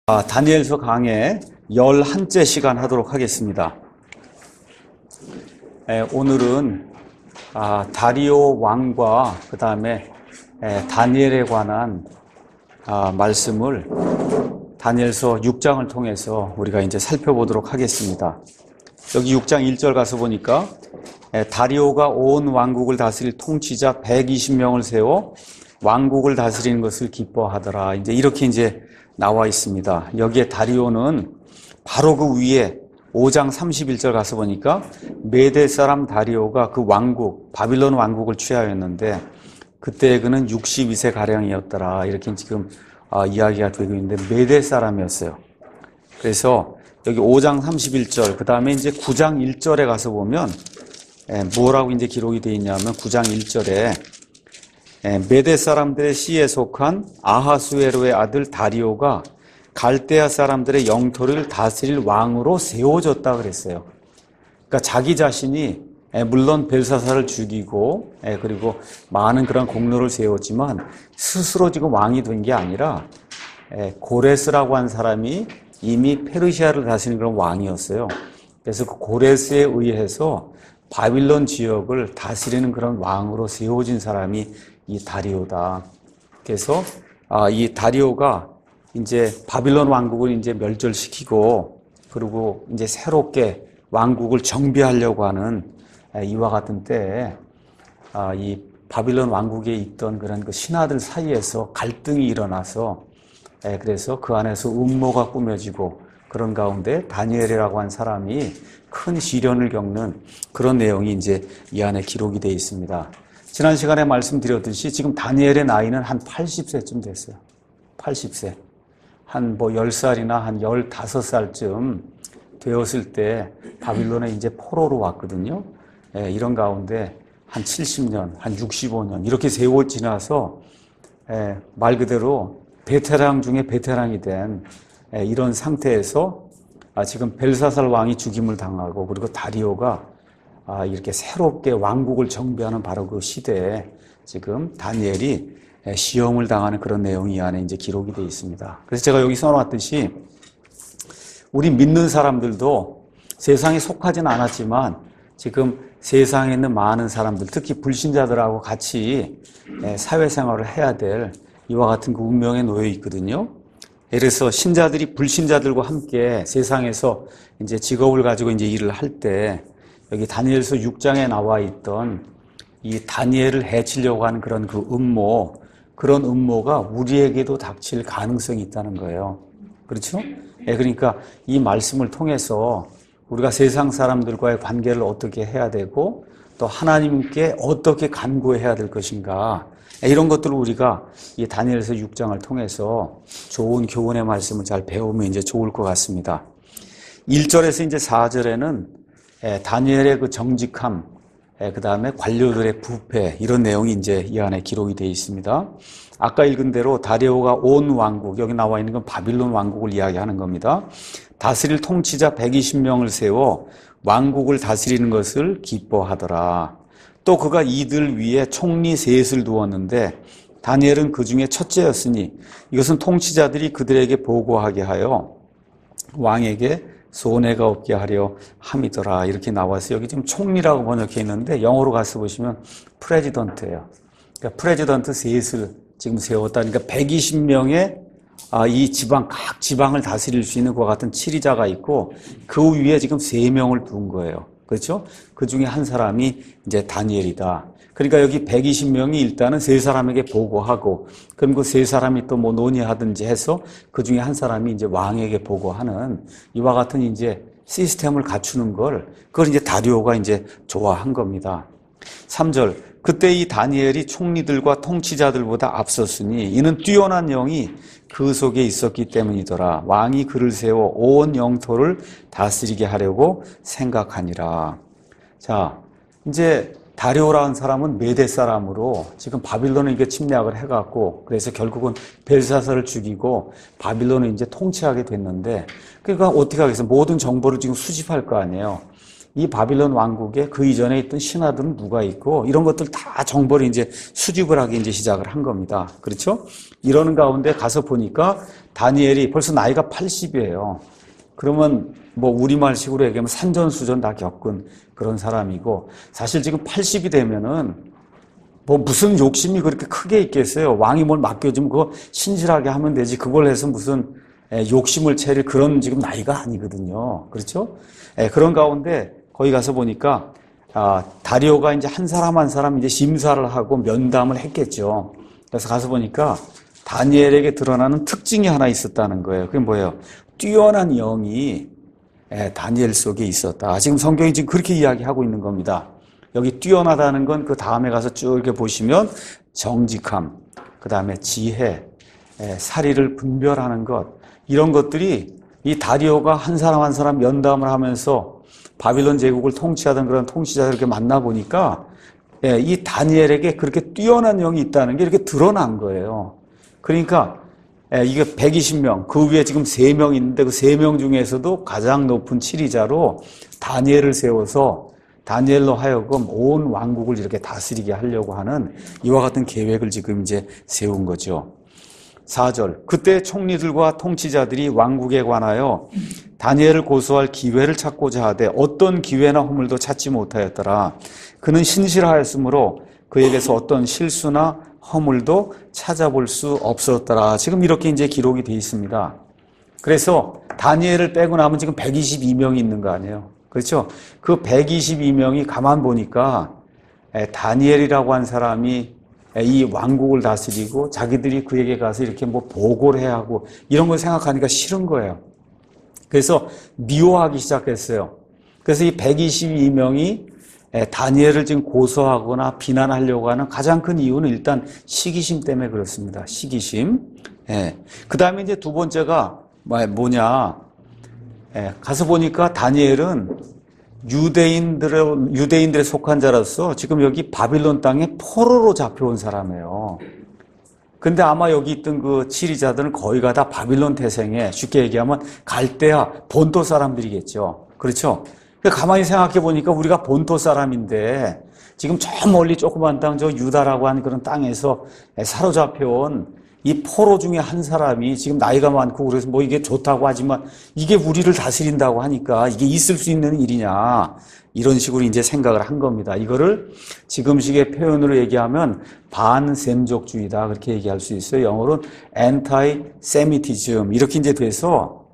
다니엘서 강의 11째 시간 하도록 하겠습니다. 오늘은 다리오 왕과 그 다음에 다니엘에 관한 말씀을 다니엘서 6장을 통해서 우리가 이제 살펴보도록 하겠습니다. 여기 6장 1절 가서 보니까 다리오가 온 왕국을 다스릴 통치자 120명을 세워 왕국을 다스리는 것을 기뻐하더라. 이렇게 나와 있습니다. 여기에 다리오는 바로 그 위에 5장 31절 가서 보니까 메대 사람 다리오가 그 왕국, 바빌론 왕국을 취하였는데 그때 그는 62세 가량이었더라. 이렇게 지금 이야기가 되고 있는데 메대 사람이었어요. 그래서 여기 5장 31절, 그 다음에 9장 1절에 가서 보면 뭐라고 기록이 되어 있냐면 9장 1절에 메대 사람들의 시에 속한 아하수에로의 아들 다리오가 갈대아 사람들의 영토를 다스릴 왕으로 세워졌다 그랬어요. 그러니까 자기 자신이 물론 벨사살을 죽이고 그리고 많은 그런 공로를 세웠지만 스스로 지금 왕이 된 게 아니라 고레스라고 한 사람이 이미 페르시아를 다스리는 그런 왕이었어요. 그래서 그 고레스에 의해서 바빌론 지역을 다스리는 그런 왕으로 세워진 사람이 이 다리오다. 그래서 이 다리오가 바빌론 왕국을 멸절시키고 그리고 새롭게 왕국을 정비하려고 하는 이와 같은 때에 이 바빌론 왕국에 있던 그런 그 신하들 사이에서 갈등이 일어나서 그래서 그 안에서 음모가 꾸며지고 그런 가운데 다니엘이라고 한 사람이 큰 시련을 겪는 그런 내용이 이 안에 기록이 되어 있습니다. 지난 시간에 말씀드렸듯이 지금 다니엘의 나이는 한 80세쯤 됐어요. 80세. 한 10살이나 한 15살쯤 되었을 때 바빌론에 포로로 왔거든요. 이런 가운데 한 70년, 한 65년 이렇게 세월 지나서 말 그대로 베테랑 중에 베테랑이 된 이런 상태에서 지금 벨사살 왕이 죽임을 당하고 그리고 다리오가 이렇게 새롭게 왕국을 정비하는 바로 그 시대에 지금 다니엘이 시험을 당하는 그런 내용이 이 안에 기록이 되어 있습니다. 그래서 제가 여기 써놓았듯이 우리 믿는 사람들도 세상에 속하지는 않았지만 지금 세상에 있는 많은 사람들, 특히 불신자들하고 같이 사회생활을 해야 될 이와 같은 그 운명에 놓여 있거든요. 그래서 신자들이 불신자들과 함께 세상에서 직업을 가지고 일을 할 때 여기 다니엘서 6장에 나와 있던 이 다니엘을 해치려고 하는 그런 그 음모, 그런 음모가 우리에게도 닥칠 가능성이 있다는 거예요. 그렇죠? 그러니까 이 말씀을 통해서 우리가 세상 사람들과의 관계를 어떻게 해야 되고 또 하나님께 어떻게 간구해야 될 것인가, 이런 것들을 우리가 이 다니엘서 6장을 통해서 좋은 교훈의 말씀을 잘 배우면 좋을 것 같습니다. 1절에서 4절에는 다니엘의 그 정직함, 그 다음에 관료들의 부패, 이런 내용이 이 안에 기록이 되어 있습니다. 아까 읽은 대로 다리오가 온 왕국, 여기 나와 있는 건 바빌론 왕국을 이야기하는 겁니다. 다스릴 통치자 120명을 세워 왕국을 다스리는 것을 기뻐하더라. 또 그가 이들 위에 총리 셋을 두었는데 다니엘은 그 중에 첫째였으니 이것은 통치자들이 그들에게 보고하게 하여 왕에게 손해가 없게 하려 함이더라. 이렇게 나와서 여기 지금 총리라고 번역해 있는데 영어로 가서 보시면 프레지던트예요. 그러니까 프레지던트 셋을 지금 세웠다. 그러니까 120명의 이 지방, 각 지방을 다스릴 수 있는 그와 같은 치리자가 있고 그 위에 지금 3명을 둔 거예요. 그렇죠? 그 중에 한 사람이 다니엘이다. 그러니까 여기 120명이 일단은 3사람에게 보고하고, 그럼 그 3사람이 또 논의하든지 해서 그 중에 한 사람이 왕에게 보고하는 이와 같은 시스템을 갖추는 그걸 다리오가 좋아한 겁니다. 3절. 그때 이 다니엘이 총리들과 통치자들보다 앞섰으니 이는 뛰어난 영이 그 속에 있었기 때문이더라. 왕이 그를 세워 온 영토를 다스리게 하려고 생각하니라. 자, 다리오라는 사람은 메대 사람으로 지금 바빌론을 침략을 해갖고 그래서 결국은 벨사살을 죽이고 바빌론을 통치하게 됐는데, 그러니까 어떻게 하겠어요? 모든 정보를 지금 수집할 거 아니에요. 이 바빌론 왕국에 그 이전에 있던 신하들은 누가 있고 이런 것들 다 정보를 이제 수집을 하기 이제 시작을 한 겁니다. 그렇죠? 이러는 가운데 가서 보니까 다니엘이 벌써 나이가 80이에요. 그러면 뭐 우리말식으로 얘기하면 산전수전 다 겪은 그런 사람이고, 사실 지금 80이 되면은 뭐 무슨 욕심이 그렇게 크게 있겠어요. 왕이 뭘 맡겨주면 그거 신실하게 하면 되지, 그걸 해서 무슨 욕심을 차릴 그런 지금 나이가 아니거든요. 그렇죠? 그런 가운데 거기 가서 보니까 다리오가 이제 한 사람 한 사람 이제 심사를 하고 면담을 했겠죠. 그래서 가서 보니까 다니엘에게 드러나는 특징이 하나 있었다는 거예요. 그게 뭐예요? 뛰어난 영이 다니엘 속에 있었다. 지금 성경이 지금 그렇게 이야기하고 있는 겁니다. 여기 뛰어나다는 건 그 다음에 가서 쭉 이렇게 보시면 정직함, 그 다음에 지혜, 사리를 분별하는 것, 이런 것들이 이 다리오가 한 사람 한 사람 면담을 하면서 바빌론 제국을 통치하던 그런 통치자들 이렇게 만나보니까 이 다니엘에게 그렇게 뛰어난 영이 있다는 게 이렇게 드러난 거예요. 그러니까 이게 120명, 그 위에 지금 3명 있는데 그 3명 중에서도 가장 높은 치리자로 다니엘을 세워서 다니엘로 하여금 온 왕국을 이렇게 다스리게 하려고 하는 이와 같은 계획을 지금 이제 세운 거죠. 4절, 그때 총리들과 통치자들이 왕국에 관하여 다니엘을 고소할 기회를 찾고자 하되 어떤 기회나 허물도 찾지 못하였더라. 그는 신실하였으므로 그에게서 어떤 실수나 허물도 찾아볼 수 없었더라. 지금 이렇게 이제 기록이 되어 있습니다. 그래서 다니엘을 빼고 나면 지금 122명이 있는 거 아니에요. 그렇죠? 그 122명이 가만 보니까 다니엘이라고 한 사람이 이 왕국을 다스리고 자기들이 그에게 가서 이렇게 뭐 보고를 해야 하고 이런 걸 생각하니까 싫은 거예요. 그래서 미워하기 시작했어요. 그래서 이 122명이 다니엘을 지금 고소하거나 비난하려고 하는 가장 큰 이유는 일단 시기심 때문에 그렇습니다. 시기심. 그 다음에 이제 두 번째가 뭐냐. 가서 보니까 다니엘은 유대인들에 속한 자로서 지금 여기 바빌론 땅에 포로로 잡혀온 사람이에요. 근데 아마 여기 있던 그 치리자들은 거의가 다 바빌론 태생에, 쉽게 얘기하면 갈대아 본토 사람들이겠죠. 그렇죠? 가만히 생각해 보니까 우리가 본토 사람인데 지금 저 멀리 조그만 땅, 저 유다라고 하는 그런 땅에서 사로잡혀온 이 포로 중에 한 사람이 지금 나이가 많고 그래서 뭐 이게 좋다고 하지만 이게 우리를 다스린다고 하니까 이게 있을 수 있는 일이냐, 이런 식으로 이제 생각을 한 겁니다. 이거를 지금식의 표현으로 얘기하면 반셈족주의다, 그렇게 얘기할 수 있어요. 영어로는 anti-Semitism 이렇게 이제 돼서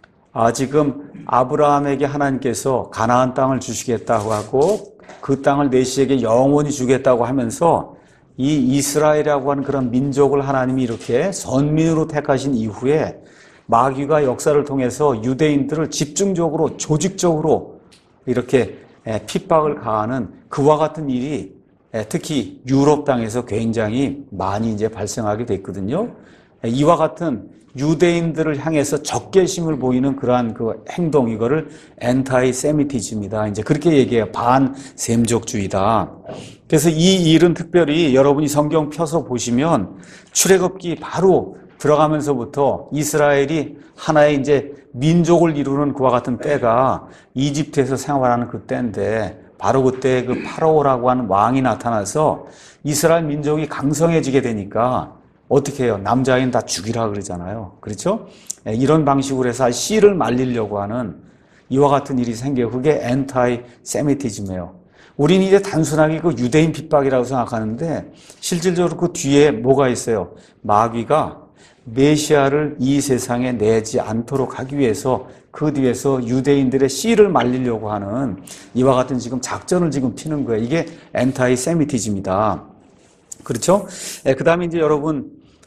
지금 아브라함에게 하나님께서 가나안 땅을 주시겠다고 하고 그 땅을 내시에게 영원히 주겠다고 하면서 이 이스라엘이라고 하는 그런 민족을 하나님이 이렇게 선민으로 택하신 이후에 마귀가 역사를 통해서 유대인들을 집중적으로 조직적으로 이렇게 핍박을 가하는 그와 같은 일이 특히 유럽 땅에서 굉장히 많이 이제 발생하게 됐거든요. 이와 같은 유대인들을 향해서 적개심을 보이는 그러한 그 행동, 이거를 엔타이세미티즘이다. 이제 그렇게 얘기해요. 반셈족주의다. 그래서 이 일은 특별히 여러분이 성경 펴서 보시면 출애굽기 바로 들어가면서부터 이스라엘이 하나의 이제 민족을 이루는 그와 같은 때가 이집트에서 생활하는 그 때인데, 바로 그때 그 파라오라고 하는 왕이 나타나서 이스라엘 민족이 강성해지게 되니까 어떻게 해요? 남자인 다 죽이라 그러잖아요. 그렇죠? 이런 방식으로 해서 씨를 말리려고 하는 이와 같은 일이 생겨요. 그게 엔타이 세미티즘이에요. 우리는 이제 단순하게 그 유대인 핍박이라고 생각하는데 실질적으로 그 뒤에 뭐가 있어요? 마귀가 메시아를 이 세상에 내지 않도록 하기 위해서 그 뒤에서 유대인들의 씨를 말리려고 하는 이와 같은 지금 작전을 지금 피는 거예요. 이게 엔타이 세미티즘이다. 그렇죠? 그 다음에 이제 여러분,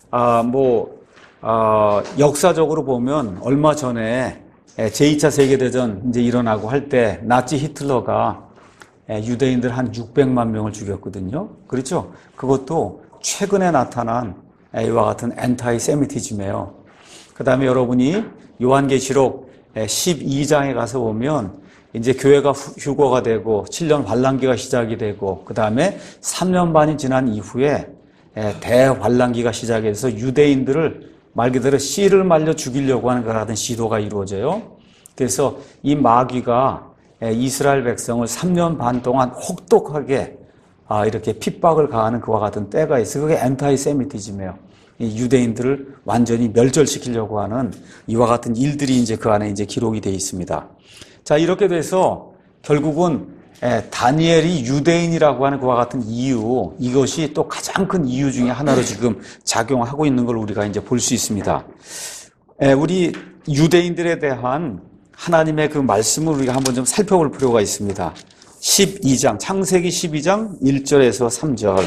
역사적으로 보면 얼마 전에 제2차 세계대전 이제 일어나고 할 때 나치 히틀러가 유대인들 한 600만 명을 죽였거든요. 그렇죠? 그것도 최근에 나타난 이와 같은 엔타이 세미티즘이에요. 그 다음에 여러분이 요한계시록 12장에 가서 보면 이제 교회가 휴거가 되고 7년 환란기가 시작이 되고 그 다음에 3년 반이 지난 이후에 대환란기가 시작해서 유대인들을 말 그대로 씨를 말려 죽이려고 하는 그런 시도가 이루어져요. 그래서 이 마귀가 이스라엘 백성을 3년 반 동안 혹독하게 이렇게 핍박을 가하는 그와 같은 때가 있어요. 그게 엔타이세미티즘이에요. 이 유대인들을 완전히 멸절시키려고 하는 이와 같은 일들이 이제 그 안에 이제 기록이 되어 있습니다. 자, 이렇게 돼서 결국은 다니엘이 유대인이라고 하는 그와 같은 이유, 이것이 또 가장 큰 이유 중에 하나로 지금 작용하고 있는 걸 우리가 이제 볼 수 있습니다. 우리 유대인들에 대한 하나님의 그 말씀을 우리가 한번 좀 살펴볼 필요가 있습니다. 12장, 창세기 12장 1절에서 3절.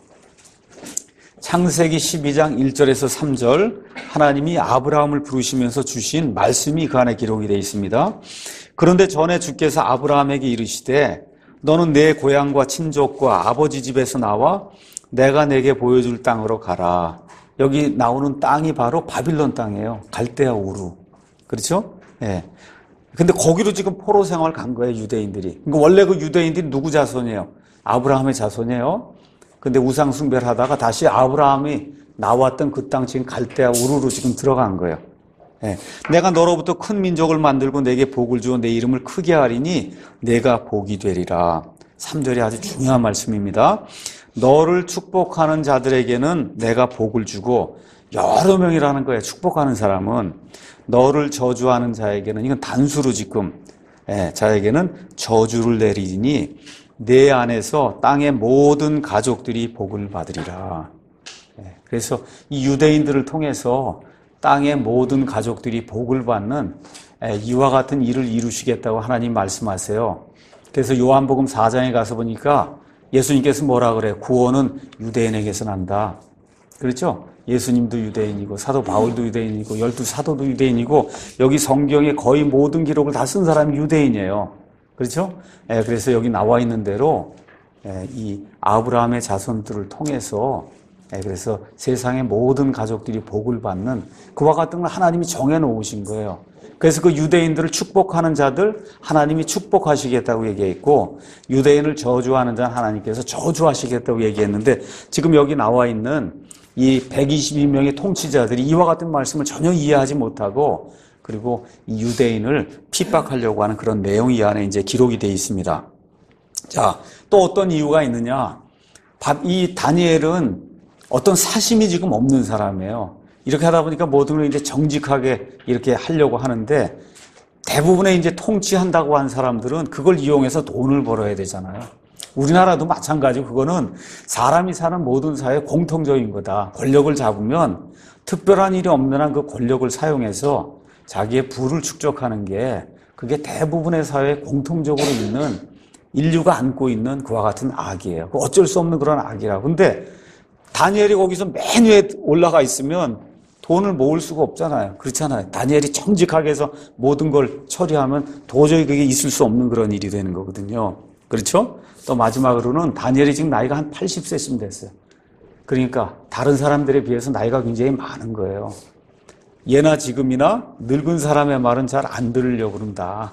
창세기 12장 1절에서 3절, 하나님이 아브라함을 부르시면서 주신 말씀이 그 안에 기록이 되어 있습니다. 그런데 전에 주께서 아브라함에게 이르시되 너는 내 고향과 친족과 아버지 집에서 나와 내가 내게 보여줄 땅으로 가라. 여기 나오는 땅이 바로 바빌론 땅이에요. 갈대아 우루. 그렇죠? 예. 근데 거기로 지금 포로 생활 간 거예요, 유대인들이. 그러니까 원래 그 유대인들이 누구 자손이에요? 아브라함의 자손이에요. 근데 우상 숭배를 하다가 다시 아브라함이 나왔던 그 땅 지금 갈대아 우루로 지금 들어간 거예요. 예. 내가 너로부터 큰 민족을 만들고 내게 복을 주어 내 이름을 크게 하리니 내가 복이 되리라. 3절이 아주 중요한 말씀입니다. 너를 축복하는 자들에게는 내가 복을 주고, 여러 명이라는 거예요. 축복하는 사람은. 너를 저주하는 자에게는, 이건 단수로 지금 자에게는 저주를 내리니 내 안에서 땅의 모든 가족들이 복을 받으리라. 그래서 이 유대인들을 통해서 땅의 모든 가족들이 복을 받는 이와 같은 일을 이루시겠다고 하나님 말씀하세요. 그래서 요한복음 4장에 가서 보니까 예수님께서 뭐라 그래요? 구원은 유대인에게서 난다. 그렇죠? 예수님도 유대인이고 사도 바울도 유대인이고 12사도도 유대인이고 여기 성경의 거의 모든 기록을 다 쓴 사람이 유대인이에요. 그렇죠? 그래서 여기 나와 있는 대로 이 아브라함의 자손들을 통해서 그래서 세상의 모든 가족들이 복을 받는 그와 같은 걸 하나님이 정해놓으신 거예요. 그래서 그 유대인들을 축복하는 자들 하나님이 축복하시겠다고 얘기했고, 유대인을 저주하는 자는 하나님께서 저주하시겠다고 얘기했는데, 지금 여기 나와 있는 이 122명의 통치자들이 이와 같은 말씀을 전혀 이해하지 못하고, 그리고 이 유대인을 핍박하려고 하는 그런 내용이 이 안에 이제 기록이 되어 있습니다. 자, 또 어떤 이유가 있느냐? 이 다니엘은 어떤 사심이 지금 없는 사람이에요. 이렇게 하다 보니까 모든 걸 이제 정직하게 이렇게 하려고 하는데, 대부분의 이제 통치한다고 한 사람들은 그걸 이용해서 돈을 벌어야 되잖아요. 우리나라도 마찬가지고, 그거는 사람이 사는 모든 사회의 공통적인 거다. 권력을 잡으면 특별한 일이 없는 한 그 권력을 사용해서 자기의 부를 축적하는 게, 그게 대부분의 사회에 공통적으로 있는, 인류가 안고 있는 그와 같은 악이에요. 어쩔 수 없는 그런 악이라고. 근데 다니엘이 거기서 맨 위에 올라가 있으면 돈을 모을 수가 없잖아요. 그렇잖아요. 다니엘이 정직하게 해서 모든 걸 처리하면 도저히 그게 있을 수 없는 그런 일이 되는 거거든요. 그렇죠? 또 마지막으로는 다니엘이 지금 나이가 한 80세쯤 됐어요. 그러니까 다른 사람들에 비해서 나이가 굉장히 많은 거예요. 예나 지금이나 늙은 사람의 말은 잘 안 들으려고 그런다.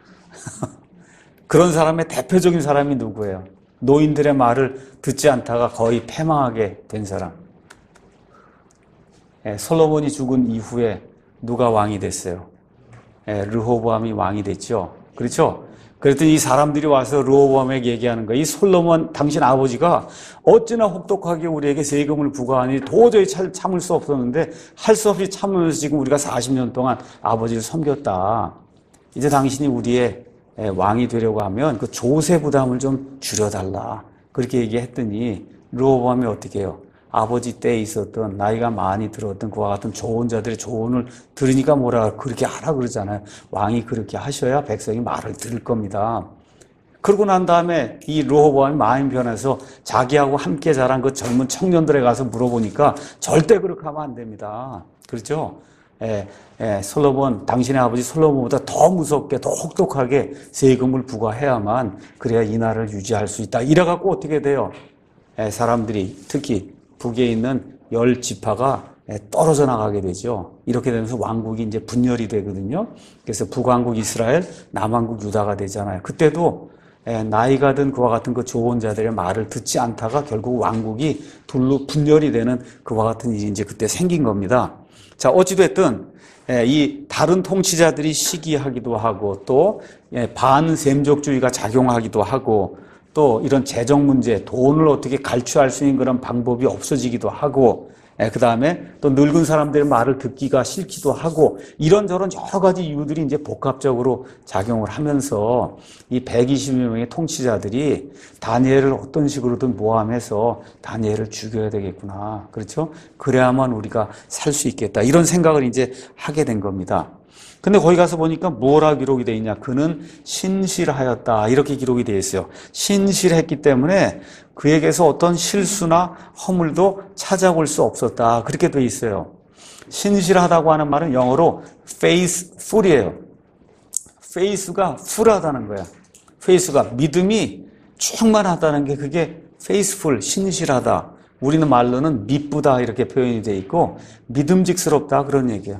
그런 사람의 대표적인 사람이 누구예요? 노인들의 말을 듣지 않다가 거의 패망하게 된 사람. 솔로몬이 죽은 이후에 누가 왕이 됐어요? 르호보암이 왕이 됐죠. 그렇죠? 그랬더니 이 사람들이 와서 르호보암에게 얘기하는 거예요. 이 솔로몬 당신 아버지가 어찌나 혹독하게 우리에게 세금을 부과하니 도저히 참을 수 없었는데 할 수 없이 참으면서 지금 우리가 40년 동안 아버지를 섬겼다. 이제 당신이 우리의 왕이 되려고 하면 그 조세 부담을 좀 줄여달라. 그렇게 얘기했더니 르호보암이 어떻게 해요? 아버지 때에 있었던 나이가 많이 들었던 그와 같은 조언자들의 조언을 들으니까 뭐라 그렇게 하라 그러잖아요. 왕이 그렇게 하셔야 백성이 말을 들을 겁니다. 그러고 난 다음에 이 르호보암이 마음이 변해서 자기하고 함께 자란 그 젊은 청년들에 가서 물어보니까 절대 그렇게 하면 안 됩니다. 그렇죠? 솔로몬, 당신의 아버지 솔로몬보다 더 무섭게, 더 혹독하게 세금을 부과해야만 그래야 이 나라를 유지할 수 있다. 이래갖고 어떻게 돼요? 사람들이 특히 북에 있는 10지파가 떨어져 나가게 되죠. 이렇게 되면서 왕국이 이제 분열이 되거든요. 그래서 북왕국 이스라엘, 남왕국 유다가 되잖아요. 그때도 나이가 든 그와 같은 그 조언자들의 말을 듣지 않다가 결국 왕국이 둘로 분열이 되는 그와 같은 일이 이제 그때 생긴 겁니다. 자, 어찌됐든 이 다른 통치자들이 시기하기도 하고 또 반셈족주의가 작용하기도 하고 또 이런 재정 문제, 돈을 어떻게 갈취할 수 있는 그런 방법이 없어지기도 하고 그 다음에 또 늙은 사람들의 말을 듣기가 싫기도 하고 이런저런 여러 가지 이유들이 이제 복합적으로 작용을 하면서 이 120여 명의 통치자들이 다니엘을 어떤 식으로든 모함해서 다니엘을 죽여야 되겠구나. 그렇죠? 그래야만 우리가 살 수 있겠다. 이런 생각을 이제 하게 된 겁니다. 근데 거기 가서 보니까 뭐라 기록이 되어 있냐. 그는 신실하였다. 이렇게 기록이 되어 있어요. 신실했기 때문에 그에게서 어떤 실수나 허물도 찾아볼 수 없었다. 그렇게 되어 있어요. 신실하다고 하는 말은 영어로 faithful이에요. faith가 full하다는 거야. faith가 믿음이 충만하다는 게 그게 faithful, 신실하다. 우리는 말로는 미쁘다 이렇게 표현이 되어 있고 믿음직스럽다 그런 얘기야.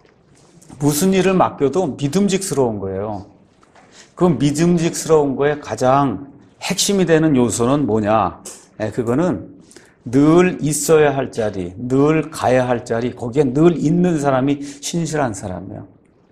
무슨 일을 맡겨도 믿음직스러운 거예요. 그 믿음직스러운 거에 가장 핵심이 되는 요소는 뭐냐? 그거는 늘 있어야 할 자리, 늘 가야 할 자리, 거기에 늘 있는 사람이 신실한 사람이에요.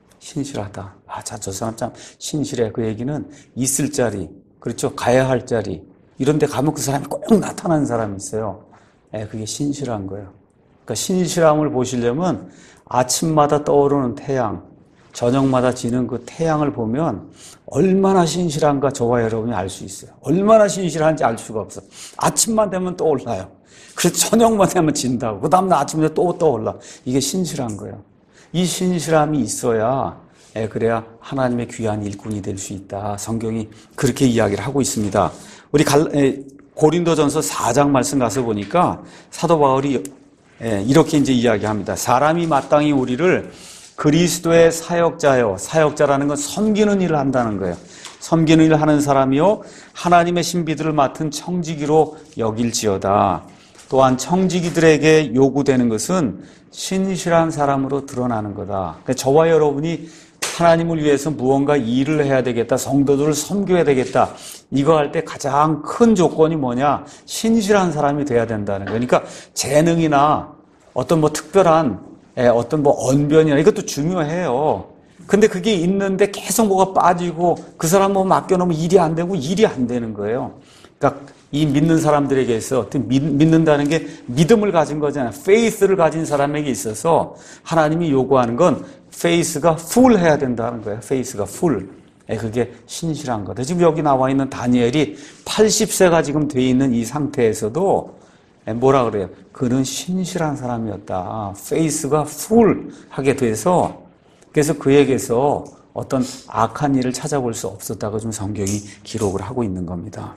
신실하다. 아, 자, 저 사람 참 신실해. 그 얘기는 있을 자리, 그렇죠? 가야 할 자리. 이런 데 가면 그 사람이 꼭 나타나는 사람이 있어요. 그게 신실한 거예요. 그러니까 신실함을 보시려면 아침마다 떠오르는 태양, 저녁마다 지는 그 태양을 보면 얼마나 신실한가 저와 여러분이 알 수 있어요. 얼마나 신실한지 알 수가 없어. 아침만 되면 떠올라요. 그래서 저녁만 되면 진다고. 그 다음날 아침에 또 떠올라. 이게 신실한 거예요. 이 신실함이 있어야 그래야 하나님의 귀한 일꾼이 될 수 있다. 성경이 그렇게 이야기를 하고 있습니다. 우리 고린도전서 4장 말씀 가서 보니까 사도 바울이 이렇게 이제 이야기합니다. 사람이 마땅히 우리를 그리스도의 사역자요. 사역자라는 건 섬기는 일을 한다는 거예요. 섬기는 일을 하는 사람이요. 하나님의 신비들을 맡은 청지기로 여길지어다. 또한 청지기들에게 요구되는 것은 신실한 사람으로 드러나는 거다. 그러니까 저와 여러분이 하나님을 위해서 무언가 일을 해야 되겠다. 성도들을 섬겨야 되겠다. 이거 할 때 가장 큰 조건이 뭐냐? 신실한 사람이 돼야 된다는 거예요. 그러니까 재능이나 어떤 특별한 어떤 언변이나 이것도 중요해요. 근데 그게 있는데 계속 뭐가 빠지고 그 사람 맡겨놓으면 일이 안 되고 일이 안 되는 거예요. 그러니까 이 믿는 사람들에게서 믿는다는 게 믿음을 가진 거잖아요. faith를 가진 사람에게 있어서 하나님이 요구하는 건 faith가 full 해야 된다는 거예요. faith가 full. 그게 신실한 거다. 지금 여기 나와 있는 다니엘이 80세가 지금 돼 있는 이 상태에서도 뭐라 그래요? 그는 신실한 사람이었다. faith가 full 하게 돼서 그래서 그에게서 어떤 악한 일을 찾아볼 수 없었다고 좀 성경이 기록을 하고 있는 겁니다.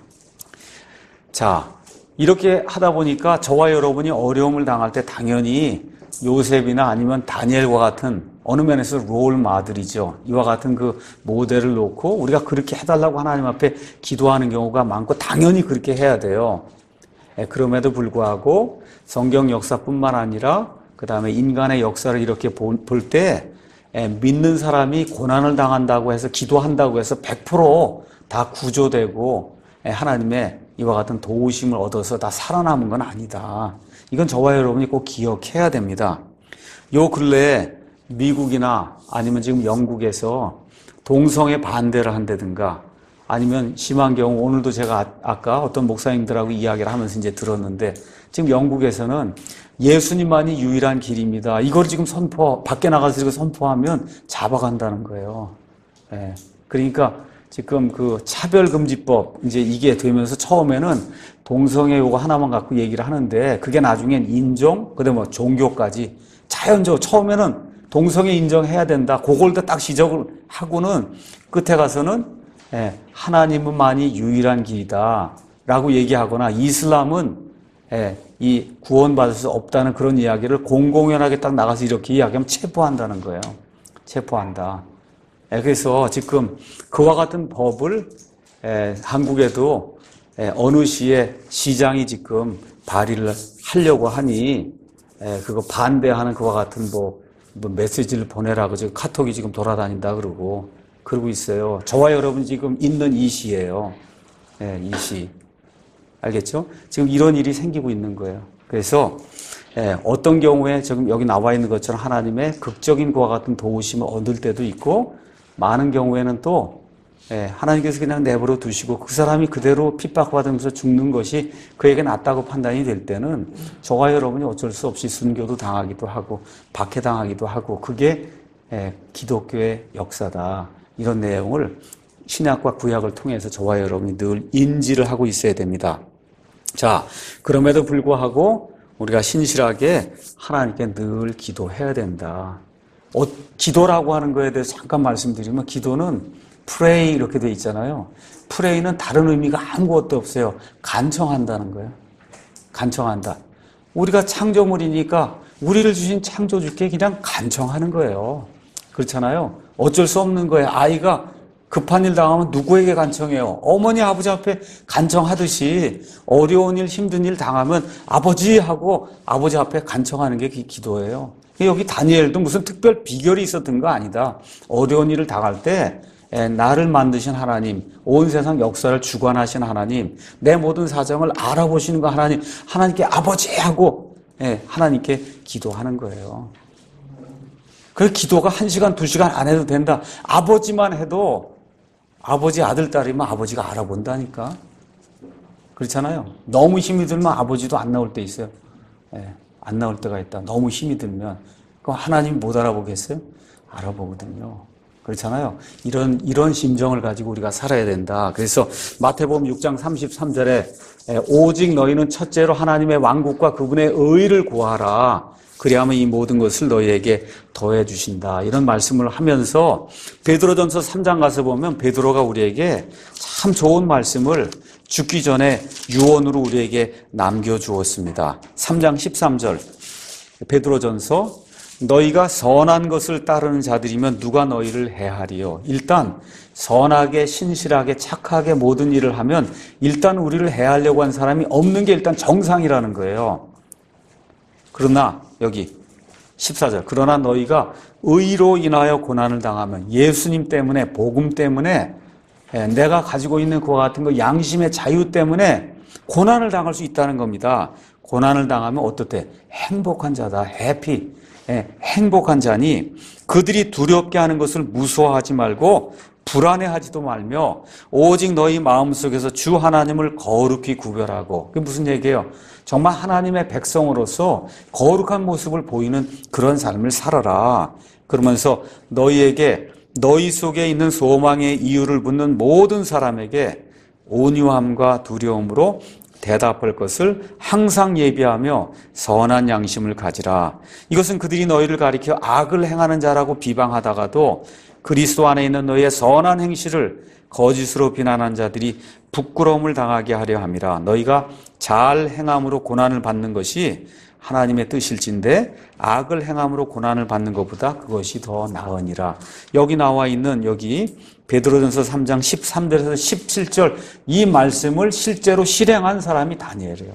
자, 이렇게 하다 보니까 저와 여러분이 어려움을 당할 때 당연히 요셉이나 아니면 다니엘과 같은 어느 면에서 롤 마들이죠. 이와 같은 그 모델을 놓고 우리가 그렇게 해달라고 하나님 앞에 기도하는 경우가 많고 당연히 그렇게 해야 돼요. 그럼에도 불구하고 성경 역사뿐만 아니라 그 다음에 인간의 역사를 이렇게 볼 때 믿는 사람이 고난을 당한다고 해서 기도한다고 해서 100% 구조되고 하나님의 이와 같은 도우심을 얻어서 다 살아남은 건 아니다. 이건 저와 여러분이 꼭 기억해야 됩니다. 요 근래에 미국이나 아니면 지금 영국에서 동성애 반대를 한다든가 아니면 심한 경우 오늘도 제가 아까 어떤 목사님들하고 이야기를 하면서 이제 들었는데 지금 영국에서는 예수님만이 유일한 길입니다. 이걸 지금 밖에 나가서 선포하면 잡아간다는 거예요. 그러니까 지금 그 차별금지법 이제 이게 되면서 처음에는 동성애 요거 하나만 갖고 얘기를 하는데 그게 나중엔 인종, 그다음에 종교까지 자연적으로 처음에는 동성애 인정해야 된다. 그걸 딱 시작을 하고는 끝에 가서는 하나님만이 유일한 길이다 라고 얘기하거나 이슬람은 이 구원받을 수 없다는 그런 이야기를 공공연하게 딱 나가서 이렇게 이야기하면 체포한다는 거예요. 체포한다. 그래서 지금 그와 같은 법을 한국에도 어느 시의 시장이 지금 발의를 하려고 하니 그거 반대하는 그와 같은 뭐 메시지를 보내라고 지금 카톡이 지금 돌아다닌다 그러고 있어요. 저와 여러분 지금 있는 이 시예요. 이 시. 알겠죠? 지금 이런 일이 생기고 있는 거예요. 그래서 어떤 경우에 지금 여기 나와 있는 것처럼 하나님의 극적인 그와 같은 도우심을 얻을 때도 있고, 많은 경우에는 또 하나님께서 그냥 내버려 두시고 그 사람이 그대로 핍박받으면서 죽는 것이 그에게 낫다고 판단이 될 때는 저와 여러분이 어쩔 수 없이 순교도 당하기도 하고 박해당하기도 하고, 그게 기독교의 역사다. 이런 내용을 신약과 구약을 통해서 저와 여러분이 늘 인지를 하고 있어야 됩니다. 자, 그럼에도 불구하고 우리가 신실하게 하나님께 늘 기도해야 된다. 기도라고 하는 거에 대해서 잠깐 말씀드리면, 기도는 pray 이렇게 돼 있잖아요. pray는 다른 의미가 아무것도 없어요. 간청한다는 거예요. 간청한다. 우리가 창조물이니까 우리를 주신 창조주께 그냥 간청하는 거예요. 그렇잖아요. 어쩔 수 없는 거예요. 아이가 급한 일 당하면 누구에게 간청해요? 어머니, 아버지 앞에 간청하듯이 어려운 일, 힘든 일 당하면 아버지 하고 아버지 앞에 간청하는 게 기도예요. 여기 다니엘도 무슨 특별 비결이 있었던 거 아니다. 어려운 일을 당할 때 나를 만드신 하나님, 온 세상 역사를 주관하신 하나님, 내 모든 사정을 알아보시는 거 하나님, 하나님께 아버지 하고 하나님께 기도하는 거예요. 그래서 기도가 1시간, 2시간 안 해도 된다. 아버지만 해도 아버지 아들, 딸이면 아버지가 알아본다니까. 그렇잖아요. 너무 힘이 들면 아버지도 안 나올 때 있어요. 안 나올 때가 있다. 너무 힘이 들면. 그럼 하나님 못 알아보겠어요? 알아보거든요. 그렇잖아요. 이런 심정을 가지고 우리가 살아야 된다. 그래서 마태복음 6장 33절에 오직 너희는 첫째로 하나님의 왕국과 그분의 의를 구하라. 그리하면 이 모든 것을 너희에게 더해 주신다. 이런 말씀을 하면서 베드로전서 3장 가서 보면 베드로가 우리에게 참 좋은 말씀을 죽기 전에 유언으로 우리에게 남겨주었습니다. 3장 13절 베드로전서, 너희가 선한 것을 따르는 자들이면 누가 너희를 해하리요. 일단 선하게 신실하게 착하게 모든 일을 하면 일단 우리를 해하려고 한 사람이 없는 게 일단 정상이라는 거예요. 그러나 여기 14절, 그러나 너희가 의로 인하여 고난을 당하면, 예수님 때문에, 복음 때문에, 내가 가지고 있는 그와 같은 거 양심의 자유 때문에 고난을 당할 수 있다는 겁니다. 고난을 당하면 어떻대? 행복한 자다. 해피. 행복한 자니 그들이 두렵게 하는 것을 무서워하지 말고 불안해하지도 말며 오직 너희 마음속에서 주 하나님을 거룩히 구별하고. 그게 무슨 얘기예요? 정말 하나님의 백성으로서 거룩한 모습을 보이는 그런 삶을 살아라. 그러면서 너희에게 너희 속에 있는 소망의 이유를 묻는 모든 사람에게 온유함과 두려움으로 대답할 것을 항상 예비하며 선한 양심을 가지라. 이것은 그들이 너희를 가리켜 악을 행하는 자라고 비방하다가도 그리스도 안에 있는 너희의 선한 행실을 거짓으로 비난한 자들이 부끄러움을 당하게 하려 함이라. 너희가 잘 행함으로 고난을 받는 것이 하나님의 뜻일진데 악을 행함으로 고난을 받는 것보다 그것이 더 나으니라. 여기 나와 있는 여기 베드로전서 3장 13절에서 17절 이 말씀을 실제로 실행한 사람이 다니엘이에요.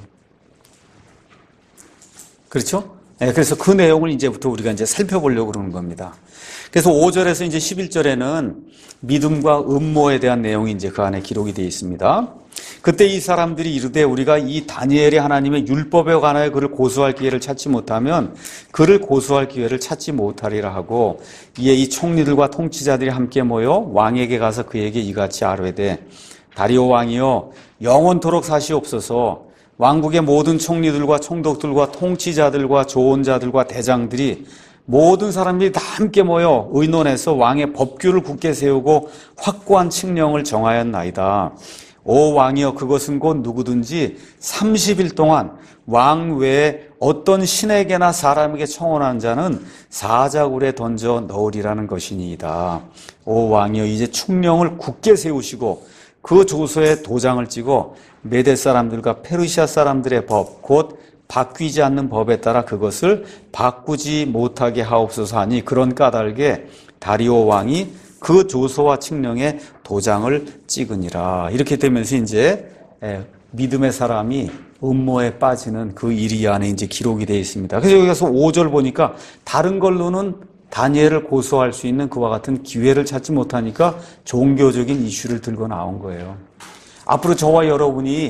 그렇죠? 그래서 그 내용을 이제부터 우리가 이제 살펴보려고 그러는 겁니다. 그래서 5절에서 이제 11절에는 믿음과 음모에 대한 내용이 이제 그 안에 기록이 되어 있습니다. 그때 이 사람들이 이르되 우리가 이 다니엘이 하나님의 율법에 관하여 그를 고소할 기회를 찾지 못하면 그를 고소할 기회를 찾지 못하리라 하고, 이에 이 총리들과 통치자들이 함께 모여 왕에게 가서 그에게 이같이 아뢰되 다리오 왕이여 영원토록 사시옵소서. 왕국의 모든 총리들과 총독들과 통치자들과 조언자들과 대장들이 모든 사람들이 다 함께 모여 의논해서 왕의 법규를 굳게 세우고 확고한 칙령을 정하였나이다. 오 왕이여, 그것은 곧 누구든지 30일 동안 왕 외에 어떤 신에게나 사람에게 청혼한 자는 사자굴에 던져 넣으리라는 것이니이다. 오 왕이여, 이제 칙령을 굳게 세우시고 그 조서에 도장을 찍어 메대 사람들과 페르시아 사람들의 법, 곧 바뀌지 않는 법에 따라 그것을 바꾸지 못하게 하옵소서 하니, 그런 까닭에 다리오 왕이 그 조서와 칙령에 도장을 찍으니라. 이렇게 되면서 이제 믿음의 사람이 음모에 빠지는 그 일이 안에 이제 기록이 되어 있습니다. 그래서 여기서 5절 보니까 다른 걸로는 다니엘을 고소할 수 있는 그와 같은 기회를 찾지 못하니까 종교적인 이슈를 들고 나온 거예요. 앞으로 저와 여러분이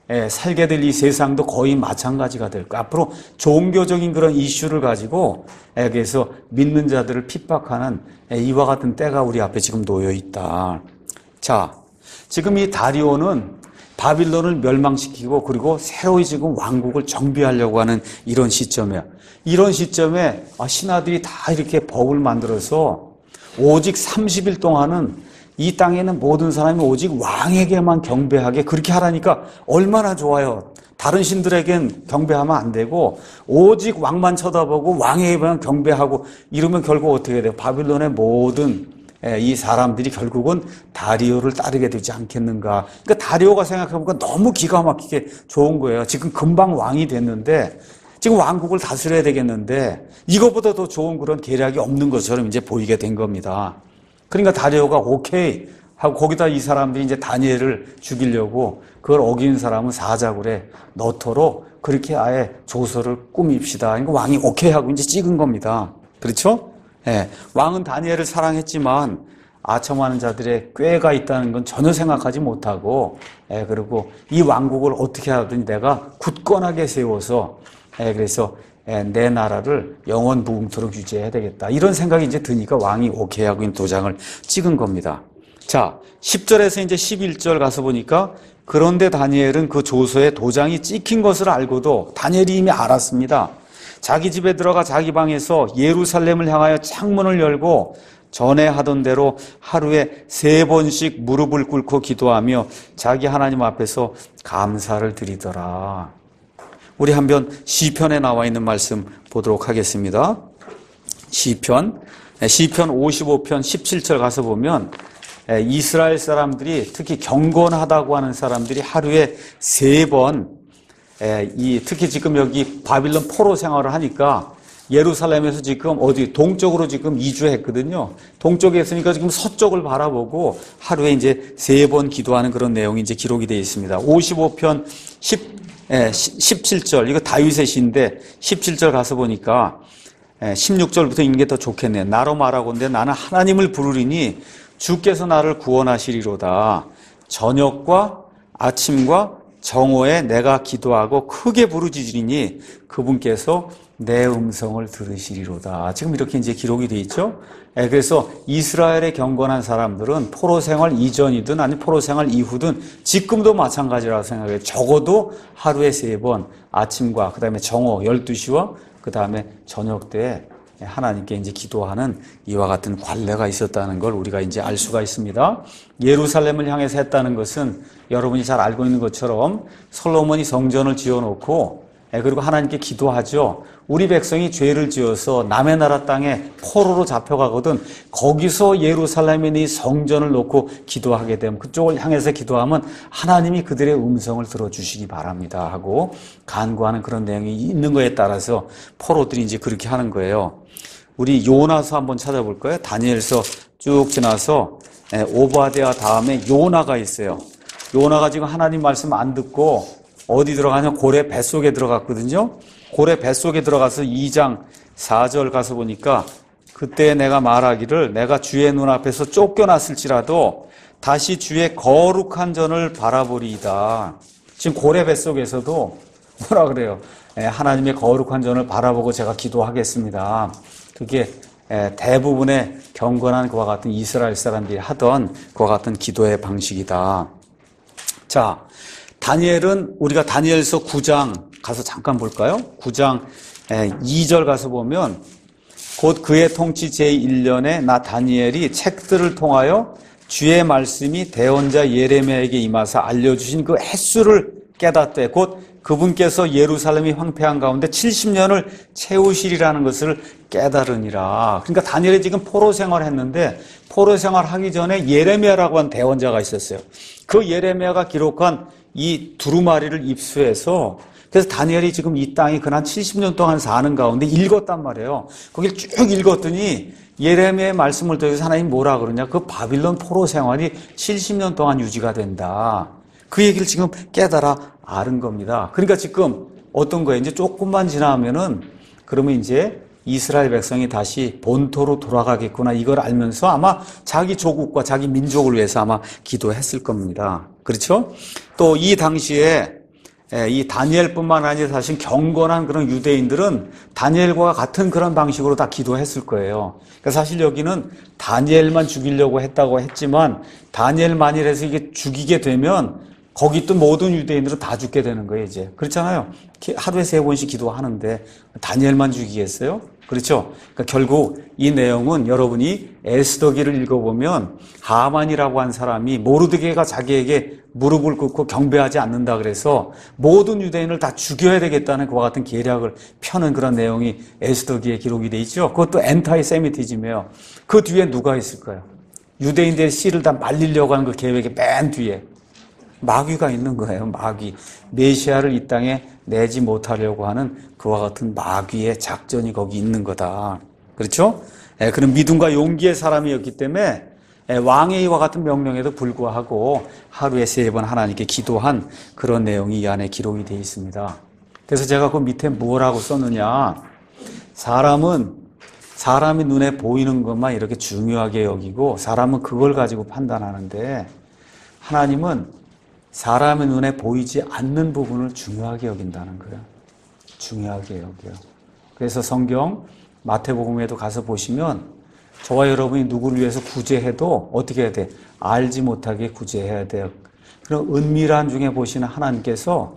살게 될 이 세상도 거의 마찬가지가 될 거예요. 앞으로 종교적인 그런 이슈를 가지고 그래서 믿는 자들을 핍박하는 이와 같은 때가 우리 앞에 지금 놓여 있다. 자, 지금 이 다리오는 바빌론을 멸망시키고 그리고 새로이 지금 왕국을 정비하려고 하는 이런 시점이야. 이런 시점에 신하들이 다 이렇게 법을 만들어서 오직 30일 동안은 이 땅에 있는 모든 사람이 오직 왕에게만 경배하게 그렇게 하라니까 얼마나 좋아요. 다른 신들에겐 경배하면 안 되고 오직 왕만 쳐다보고 왕에게만 경배하고 이러면 결국 어떻게 돼요? 바빌론의 모든 이 사람들이 결국은 다리오를 따르게 되지 않겠는가. 그러니까 다리오가 생각해보니까 너무 기가 막히게 좋은 거예요. 지금 금방 왕이 됐는데 지금 왕국을 다스려야 되겠는데 이거보다 더 좋은 그런 계략이 없는 것처럼 이제 보이게 된 겁니다. 그러니까 다리오가 오케이 하고 거기다 이 사람들이 이제 다니엘을 죽이려고 그걸 어긴 사람은 사자굴에 넣도록 그렇게 아예 조서를 꾸밉시다. 그러니까 왕이 오케이 하고 이제 찍은 겁니다. 그렇죠? 예, 왕은 다니엘을 사랑했지만 아첨하는 자들의 꾀가 있다는 건 전혀 생각하지 못하고 그리고 이 왕국을 어떻게 하든 내가 굳건하게 세워서 그래서 내 나라를 영원 무궁토록 유지해야 되겠다. 이런 생각이 이제 드니까 왕이 오케이 하고 있는 도장을 찍은 겁니다. 자, 10절에서 이제 11절 가서 보니까 그런데 다니엘은 그 조서에 도장이 찍힌 것을 알고도 다니엘이 이미 알았습니다. 자기 집에 들어가 자기 방에서 예루살렘을 향하여 창문을 열고 전에 하던 대로 하루에 3번씩 무릎을 꿇고 기도하며 자기 하나님 앞에서 감사를 드리더라. 우리 한번 시편에 나와 있는 말씀 보도록 하겠습니다. 시편 55편 17절 가서 보면 이스라엘 사람들이 특히 경건하다고 하는 사람들이 하루에 3번 특히 지금 여기 바빌론 포로 생활을 하니까 예루살렘에서 지금 어디 동쪽으로 지금 이주했거든요. 동쪽에 있으니까 지금 서쪽을 바라보고 하루에 이제 3번 기도하는 그런 내용이 이제 기록이 되어 있습니다. 55편 17절 이거 다윗의 시인데 17절 가서 보니까 16절부터 읽는 게 더 좋겠네. 나로 말하건대 나는 하나님을 부르리니 주께서 나를 구원하시리로다. 저녁과 아침과 정오에 내가 기도하고 크게 부르짖으리니 그분께서 내 음성을 들으시리로다. 지금 이렇게 이제 기록이 되어 있죠. 그래서 이스라엘의 경건한 사람들은 포로 생활 이전이든 아니 포로 생활 이후든 지금도 마찬가지라고 생각해요. 적어도 하루에 3번 아침과 그다음에 정오 12시와 그다음에 저녁 때 하나님께 이제 기도하는 이와 같은 관례가 있었다는 걸 우리가 이제 알 수가 있습니다. 예루살렘을 향해서 했다는 것은 여러분이 잘 알고 있는 것처럼 솔로몬이 성전을 지어놓고 그리고 하나님께 기도하죠. 우리 백성이 죄를 지어서 남의 나라 땅에 포로로 잡혀가거든 거기서 예루살렘에 있는 이 성전을 놓고 기도하게 되면 그쪽을 향해서 기도하면 하나님이 그들의 음성을 들어주시기 바랍니다 하고 간구하는 그런 내용이 있는 거에 따라서 포로들이 이제 그렇게 하는 거예요. 우리 요나서 한번 찾아볼까요? 다니엘서 쭉 지나서 오바댜 다음에 요나가 있어요. 요나가 지금 하나님 말씀 안 듣고 어디 들어가냐? 고래 뱃속에 들어갔거든요. 고래 뱃속에 들어가서 2장 4절 가서 보니까 그때 내가 말하기를 내가 주의 눈앞에서 쫓겨났을지라도 다시 주의 거룩한 전을 바라보리이다. 지금 고래 뱃속에서도 뭐라 그래요? 하나님의 거룩한 전을 바라보고 제가 기도하겠습니다. 그게 대부분의 경건한 그와 같은 이스라엘 사람들이 하던 그와 같은 기도의 방식이다. 자, 다니엘은 우리가 다니엘서 9장 가서 잠깐 볼까요? 9장 2절 가서 보면 곧 그의 통치 제1년에 나 다니엘이 책들을 통하여 주의 말씀이 대언자 예레미야에게 임하사 알려주신 그 횟수를 깨닫되 곧 그분께서 예루살렘이 황폐한 가운데 70년을 채우시리라는 것을 깨달으니라. 그러니까 다니엘이 지금 포로 생활했는데 포로 생활하기 전에 예레미야라고 한 대언자가 있었어요. 그 예레미야가 기록한 이 두루마리를 입수해서 그래서 다니엘이 지금 이 땅에 그한 70년 동안 사는 가운데 읽었단 말이에요. 거기를 쭉 읽었더니 예레미야의 말씀을 통해서 하나님 뭐라 그러냐? 그 바빌론 포로 생활이 70년 동안 유지가 된다. 그 얘기를 지금 깨달아 아는 겁니다. 그러니까 지금 어떤 거예요? 이제 조금만 지나면은 그러면 이제 이스라엘 백성이 다시 본토로 돌아가겠구나 이걸 알면서 아마 자기 조국과 자기 민족을 위해서 아마 기도했을 겁니다. 그렇죠? 또 이 당시에 이 다니엘뿐만 아니라 사실 경건한 그런 유대인들은 다니엘과 같은 그런 방식으로 다 기도했을 거예요. 그러니까 사실 여기는 다니엘만 죽이려고 했다고 했지만 다니엘만이라서 이게 죽이게 되면 거기 있던 모든 유대인들은 다 죽게 되는 거예요, 이제. 그렇잖아요. 하루에 3번씩 기도하는데 다니엘만 죽이겠어요? 그렇죠? 그러니까 결국 이 내용은 여러분이 에스더기를 읽어보면 하만이라고 한 사람이 모르드게가 자기에게 무릎을 꿇고 경배하지 않는다 그래서 모든 유대인을 다 죽여야 되겠다는 그와 같은 계략을 펴는 그런 내용이 에스더기에 기록이 돼 있죠. 그것도 엔타이 세미티즘이에요. 그 뒤에 누가 있을까요? 유대인들의 씨를 다 말리려고 하는 그 계획의 맨 뒤에 마귀가 있는 거예요. 마귀. 메시아를 이 땅에 내지 못하려고 하는 그와 같은 마귀의 작전이 거기 있는 거다. 그렇죠? 그런 믿음과 용기의 사람이었기 때문에 왕의 이와 같은 명령에도 불구하고 하루에 3번 하나님께 기도한 그런 내용이 이 안에 기록이 되어 있습니다. 그래서 제가 그 밑에 뭐라고 썼느냐. 사람이 눈에 보이는 것만 이렇게 중요하게 여기고 사람은 그걸 가지고 판단하는데 하나님은 사람의 눈에 보이지 않는 부분을 중요하게 여긴다는 거예요. 중요하게 여겨요. 그래서 성경 마태복음에도 가서 보시면 저와 여러분이 누구를 위해서 구제해도 어떻게 해야 돼? 알지 못하게 구제해야 돼요. 그럼 은밀한 중에 보시는 하나님께서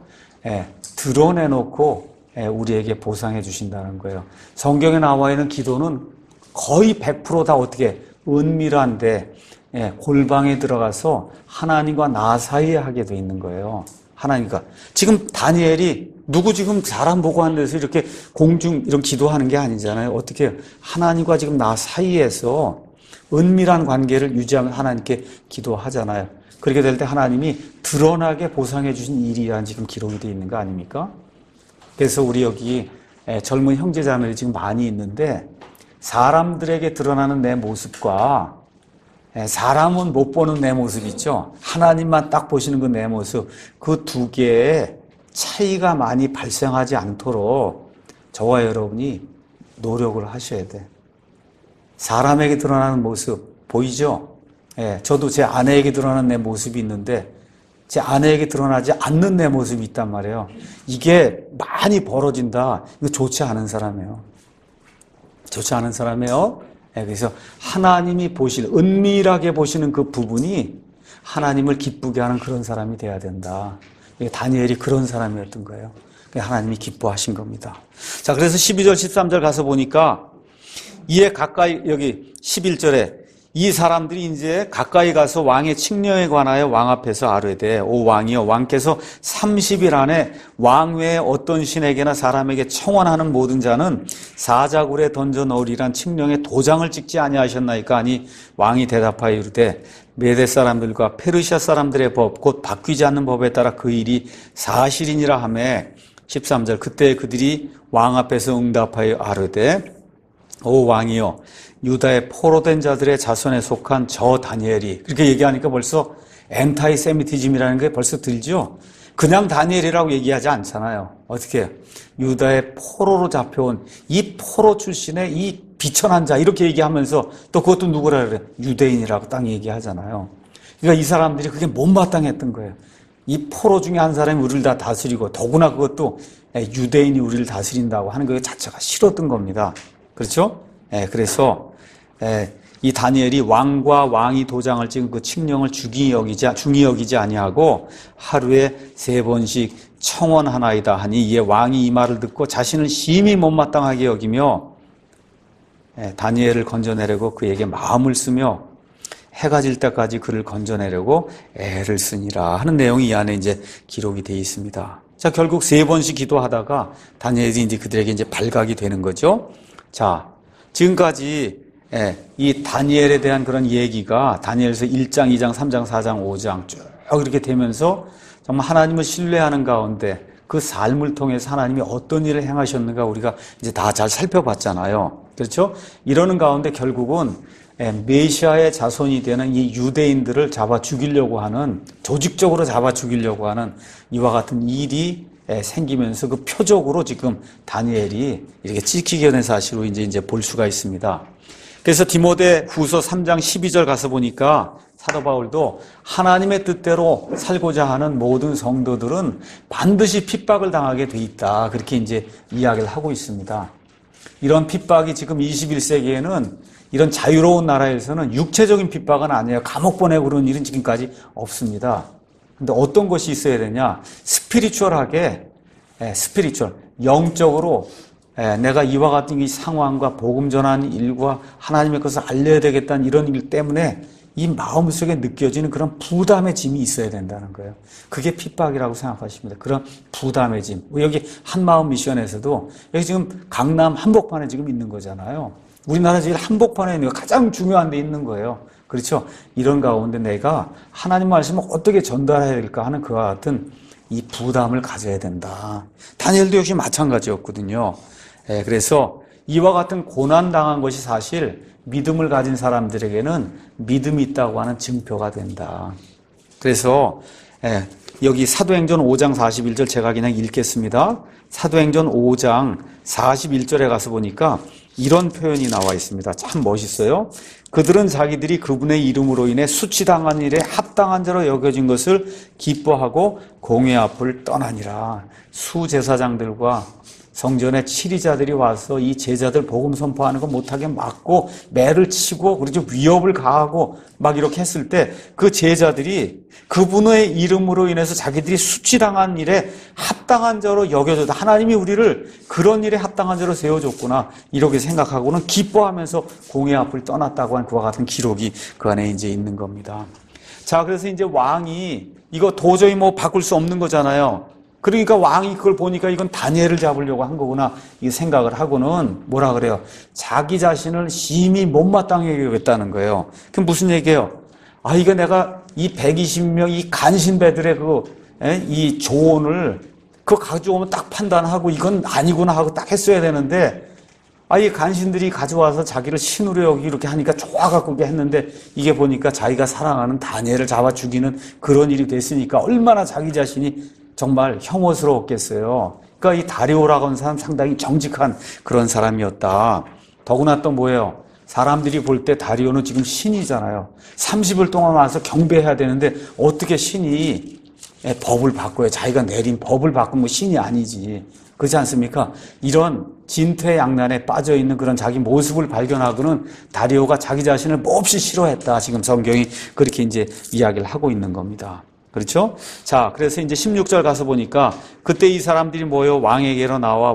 드러내놓고 우리에게 보상해 주신다는 거예요. 성경에 나와 있는 기도는 거의 100% 다 어떻게 은밀한데 골방에 들어가서 하나님과 나 사이에 하게 돼 있는 거예요. 하나님과. 지금 다니엘이 누구 지금 사람 보고 하는 데서 이렇게 공중 이런 기도하는 게 아니잖아요. 어떻게 해요? 하나님과 지금 나 사이에서 은밀한 관계를 유지하면 하나님께 기도하잖아요. 그렇게 될 때 하나님이 드러나게 보상해 주신 일이란 지금 기록이 되어 있는 거 아닙니까? 그래서 우리 여기 젊은 형제자매들이 지금 많이 있는데 사람들에게 드러나는 내 모습과 사람은 못 보는 내 모습 있죠? 하나님만 딱 보시는 그 내 모습, 그 두 개의 차이가 많이 발생하지 않도록 저와 여러분이 노력을 하셔야 돼. 사람에게 드러나는 모습 보이죠? 저도 제 아내에게 드러나는 내 모습이 있는데 제 아내에게 드러나지 않는 내 모습이 있단 말이에요. 이게 많이 벌어진다. 이거 좋지 않은 사람이에요. 좋지 않은 사람이에요. 그래서 하나님이 은밀하게 보시는 그 부분이 하나님을 기쁘게 하는 그런 사람이 돼야 된다. 다니엘이 그런 사람이었던 거예요. 하나님이 기뻐하신 겁니다. 자, 그래서 12절, 13절 가서 보니까 이에 가까이, 여기 11절에 이 사람들이 이제 가까이 가서 왕의 칙령에 관하여 왕 앞에서 아뢰되 오 왕이여 왕께서 30일 안에 왕 외에 어떤 신에게나 사람에게 청원하는 모든 자는 사자굴에 던져 넣으리란 칙령에 도장을 찍지 아니하셨나이까 하니 왕이 대답하여 이르되 메대 사람들과 페르시아 사람들의 법 곧 바뀌지 않는 법에 따라 그 일이 사실이니라 하며 13절 그때 그들이 왕 앞에서 응답하여 아뢰되 오 왕이여 유다의 포로된 자들의 자손에 속한 저 다니엘이 그렇게 얘기하니까 벌써 엔타이 세미티즘이라는 게 벌써 들죠. 그냥 다니엘이라고 얘기하지 않잖아요. 어떻게 해요? 유다의 포로로 잡혀온 이 포로 출신의 이 비천한 자 이렇게 얘기하면서 또 그것도 누구라 그래? 유대인이라고 딱 얘기하잖아요. 그러니까 이 사람들이 그게 못마땅했던 거예요. 이 포로 중에 한 사람이 우리를 다 다스리고 더구나 그것도 유대인이 우리를 다스린다고 하는 것 자체가 싫었던 겁니다. 그렇죠? 그래서 이 다니엘이 왕과 왕이 도장을 찍은 그 칙령을 중히 여기지 아니하고 하루에 3번씩 청원하나이다 하니 이에 왕이 이 말을 듣고 자신을 심히 못마땅하게 여기며 다니엘을 건져내려고 그에게 마음을 쓰며 해가 질 때까지 그를 건져내려고 애를 쓰니라 하는 내용이 이 안에 이제 기록이 되어 있습니다. 자, 결국 3번씩 기도하다가 다니엘이 이제 그들에게 이제 발각이 되는 거죠. 자, 지금까지 이 다니엘에 대한 그런 얘기가 다니엘서 1장, 2장, 3장, 4장, 5장 쭉 이렇게 되면서 정말 하나님을 신뢰하는 가운데 그 삶을 통해서 하나님이 어떤 일을 행하셨는가 우리가 이제 다 잘 살펴봤잖아요. 그렇죠? 이러는 가운데 결국은 메시아의 자손이 되는 이 유대인들을 잡아 죽이려고 하는, 조직적으로 잡아 죽이려고 하는 이와 같은 일이 생기면서 그 표적으로 지금 다니엘이 이렇게 찍히게 된 사실로 이제 볼 수가 있습니다. 그래서 디모데 후서 3장 12절 가서 보니까 사도 바울도 하나님의 뜻대로 살고자 하는 모든 성도들은 반드시 핍박을 당하게 돼 있다. 그렇게 이제 이야기를 하고 있습니다. 이런 핍박이 지금 21세기에는 이런 자유로운 나라에서는 육체적인 핍박은 아니에요. 감옥 보내고 그런 일은 지금까지 없습니다. 근데 어떤 것이 있어야 되냐? 스피리추얼하게, 스피리추얼, 영적으로 내가 이와 같은 이 상황과 복음 전하는 일과 하나님의 것을 알려야 되겠다는 이런 일 때문에 이 마음속에 느껴지는 그런 부담의 짐이 있어야 된다는 거예요. 그게 핍박이라고 생각하십니다. 그런 부담의 짐. 여기 한마음 미션에서도 여기 지금 강남 한복판에 지금 있는 거잖아요. 우리나라 제일 한복판에 있는 거 가장 중요한 데 있는 거예요. 그렇죠? 이런 가운데 내가 하나님 말씀을 어떻게 전달해야 될까 하는 그와 같은 이 부담을 가져야 된다. 다니엘도 역시 마찬가지였거든요. 그래서 이와 같은 고난당한 것이 사실 믿음을 가진 사람들에게는 믿음이 있다고 하는 증표가 된다. 그래서 여기 사도행전 5장 41절 제가 그냥 읽겠습니다. 사도행전 5장 41절에 가서 보니까 이런 표현이 나와 있습니다. 참 멋있어요. 그들은 자기들이 그분의 이름으로 인해 수치당한 일에 합당한 자로 여겨진 것을 기뻐하고 공회 앞을 떠나니라. 수제사장들과 성전의 치리자들이 와서 이 제자들 복음 선포하는 거 못하게 막고 매를 치고 그렇죠 위협을 가하고 막 이렇게 했을 때 그 제자들이 그분의 이름으로 인해서 자기들이 수치당한 일에 합당한 자로 여겨졌다. 하나님이 우리를 그런 일에 합당한 자로 세워줬구나. 이렇게 생각하고는 기뻐하면서 공회 앞을 떠났다고 한 그와 같은 기록이 그 안에 이제 있는 겁니다. 자, 그래서 이제 왕이 이거 도저히 뭐 바꿀 수 없는 거잖아요. 그러니까 왕이 그걸 보니까 이건 다니엘을 잡으려고 한 거구나 이 생각을 하고는 뭐라 그래요? 자기 자신을 심히 못마땅하게 여겼다는 거예요. 그럼 무슨 얘기예요? 아, 이거 내가 이 120명 이 간신배들의 이 조언을 그거 가져오면 딱 판단하고 이건 아니구나 하고 딱 했어야 되는데 이 간신들이 가져와서 자기를 신으로 여기 이렇게 하니까 좋아갖고 그게 했는데 이게 보니까 자기가 사랑하는 다니엘을 잡아 죽이는 그런 일이 됐으니까 얼마나 자기 자신이 정말 혐오스러웠겠어요. 그러니까 이 다리오라고 하는 사람 상당히 정직한 그런 사람이었다. 더구나 또 뭐예요? 사람들이 볼 때 다리오는 지금 신이잖아요. 30일 동안 와서 경배해야 되는데 어떻게 신이 법을 바꿔요? 자기가 내린 법을 바꾸면 신이 아니지. 그렇지 않습니까? 이런 진퇴양난에 빠져있는 그런 자기 모습을 발견하고는 다리오가 자기 자신을 몹시 싫어했다. 지금 성경이 그렇게 이제 이야기를 하고 있는 겁니다. 그렇죠? 자, 그래서 이제 16절 가서 보니까 그때 이 사람들이 모여 왕에게로 나와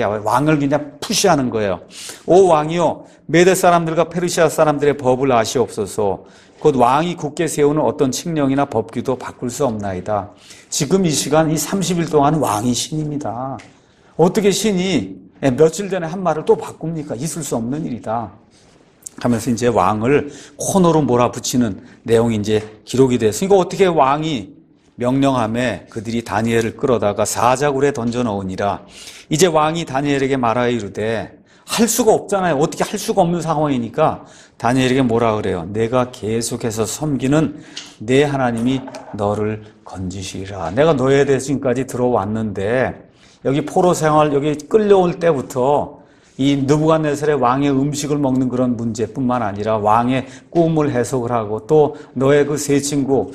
왕을 그냥 푸시하는 거예요. 오 왕이요, 메대 사람들과 페르시아 사람들의 법을 아시옵소서. 곧 왕이 굳게 세우는 어떤 칙령이나 법규도 바꿀 수 없나이다. 지금 이 시간 이 30일 동안 왕이 신입니다. 어떻게 신이 며칠 전에 한 말을 또 바꿉니까? 있을 수 없는 일이다. 하면서 이제 왕을 코너로 몰아붙이는 내용이 이제 기록이 돼서 이거 어떻게 왕이 명령함에 그들이 다니엘을 끌어다가 사자굴에 던져 넣으니라. 이제 왕이 다니엘에게 말하여 이르되 할 수가 없잖아요. 어떻게 할 수가 없는 상황이니까 다니엘에게 뭐라 그래요? 내가 계속해서 섬기는 내 하나님이 너를 건지시리라. 내가 너에 대해서 지금까지 들어왔는데 여기 포로 생활 여기 끌려올 때부터 이 느부갓네살의 왕의 음식을 먹는 그런 문제뿐만 아니라 왕의 꿈을 해석을 하고 또 너의 그 세 친구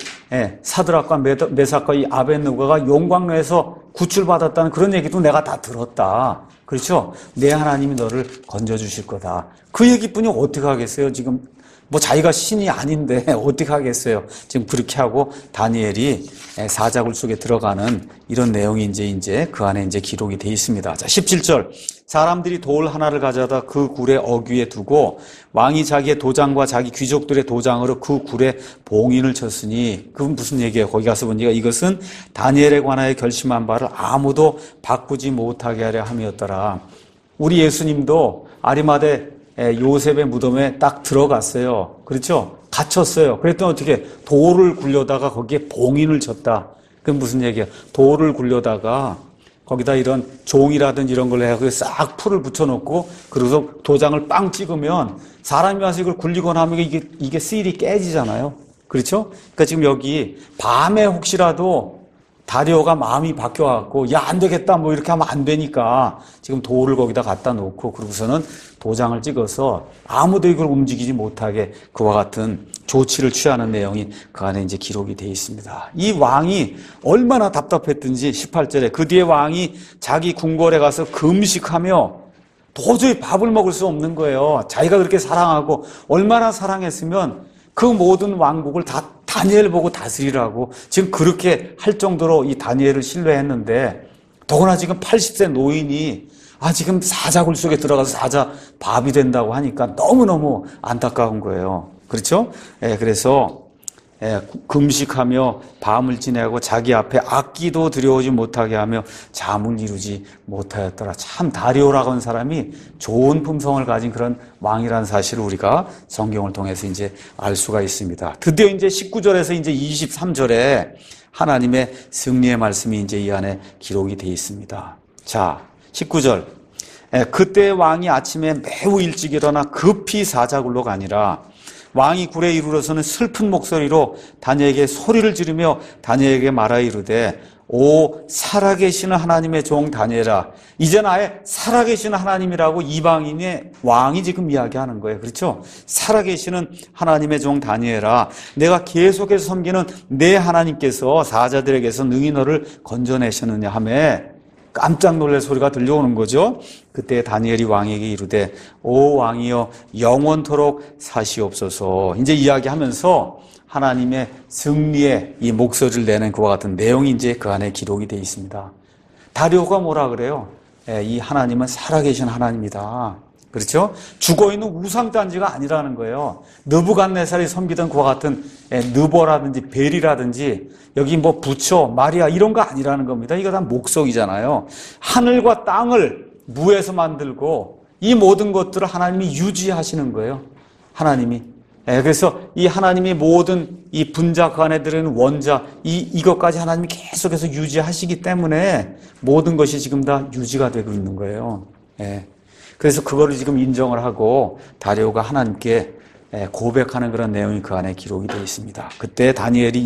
사드락과 메삭과 이 아벳느고가 용광로에서 구출받았다는 그런 얘기도 내가 다 들었다. 그렇죠? 내 하나님이 너를 건져주실 거다. 그 얘기뿐이 어떻게 하겠어요? 지금 뭐 자기가 신이 아닌데 어떻게 하겠어요? 지금 그렇게 하고 다니엘이 사자굴 속에 들어가는 이런 내용이 이제 그 안에 이제 기록이 되어 있습니다. 자, 17절. 사람들이 돌 하나를 가져다 그 굴의 어귀에 두고 왕이 자기의 도장과 자기 귀족들의 도장으로 그 굴에 봉인을 쳤으니 그건 무슨 얘기예요? 거기 가서 보니까 이것은 다니엘에 관하여 결심한 바를 아무도 바꾸지 못하게 하려 함이었더라. 우리 예수님도 아리마대 요셉의 무덤에 딱 들어갔어요. 그렇죠? 갇혔어요. 그랬더니 어떻게 돌을 굴려다가 거기에 봉인을 쳤다. 그건 무슨 얘기야? 돌을 굴려다가 거기다 이런 종이라든지 이런 걸 해서 싹 풀을 붙여놓고 그래서 도장을 빵 찍으면 사람이 와서 이걸 굴리거나 하면 이게 실이 깨지잖아요. 그렇죠? 그러니까 지금 여기 밤에 혹시라도 다리오가 마음이 바뀌어갖고, 야, 안 되겠다, 뭐 이렇게 하면 안 되니까, 지금 돌을 거기다 갖다 놓고, 그러고서는 도장을 찍어서 아무도 이걸 움직이지 못하게 그와 같은 조치를 취하는 내용이 그 안에 이제 기록이 되어 있습니다. 이 왕이 얼마나 답답했든지 18절에 그 뒤에 왕이 자기 궁궐에 가서 금식하며 도저히 밥을 먹을 수 없는 거예요. 자기가 그렇게 사랑하고 얼마나 사랑했으면 그 모든 왕국을 다 다니엘 보고 다스리라고 지금 그렇게 할 정도로 이 다니엘을 신뢰했는데 더구나 지금 80세 노인이 지금 사자굴 속에 들어가서 사자 밥이 된다고 하니까 너무너무 안타까운 거예요. 그렇죠? 그래서 금식하며 밤을 지내고 자기 앞에 악기도 들여오지 못하게 하며 잠을 이루지 못하였더라. 참 다리오라고 하는 사람이 좋은 품성을 가진 그런 왕이라는 사실을 우리가 성경을 통해서 이제 알 수가 있습니다. 드디어 이제 19절에서 이제 23절에 하나님의 승리의 말씀이 이제 이 안에 기록이 되어 있습니다. 자, 19절. 그때 왕이 아침에 매우 일찍 일어나 급히 사자굴로 가니라. 왕이 굴에 이르러서는 슬픈 목소리로 다니엘에게 소리를 지르며 다니엘에게 말하 이르되 오 살아계시는 하나님의 종 다니엘아. 이제는 아예 살아계시는 하나님이라고 이방인의 왕이 지금 이야기하는 거예요. 그렇죠? 살아계시는 하나님의 종 다니엘아, 내가 계속해서 섬기는 내 하나님께서 사자들에게서 능히 너를 건져내셨느냐 하며 깜짝 놀랄 소리가 들려오는 거죠. 그때 다니엘이 왕에게 이르되 오 왕이여 영원토록 사시옵소서. 이제 이야기하면서 하나님의 승리의 이 목소리를 내는 그와 같은 내용이 이제 그 안에 기록이 되어 있습니다. 다리오가 뭐라 그래요? 이 하나님은 살아계신 하나님이다. 그렇죠? 죽어있는 우상단지가 아니라는 거예요. 느부갓네살이 섬기던 그와 같은 느보라든지 벨이라든지 여기 뭐 부처, 마리아 이런 거 아니라는 겁니다. 이거 다 목석이잖아요. 하늘과 땅을 무에서 만들고 이 모든 것들을 하나님이 유지하시는 거예요. 하나님이. 그래서 이 하나님이 모든 이 분자 그 안에 들어있는 원자 이것까지 하나님이 계속해서 유지하시기 때문에 모든 것이 지금 다 유지가 되고 있는 거예요. 그래서 그거를 지금 인정을 하고 다리오가 하나님께 고백하는 그런 내용이 그 안에 기록이 되어 있습니다. 그때 다니엘이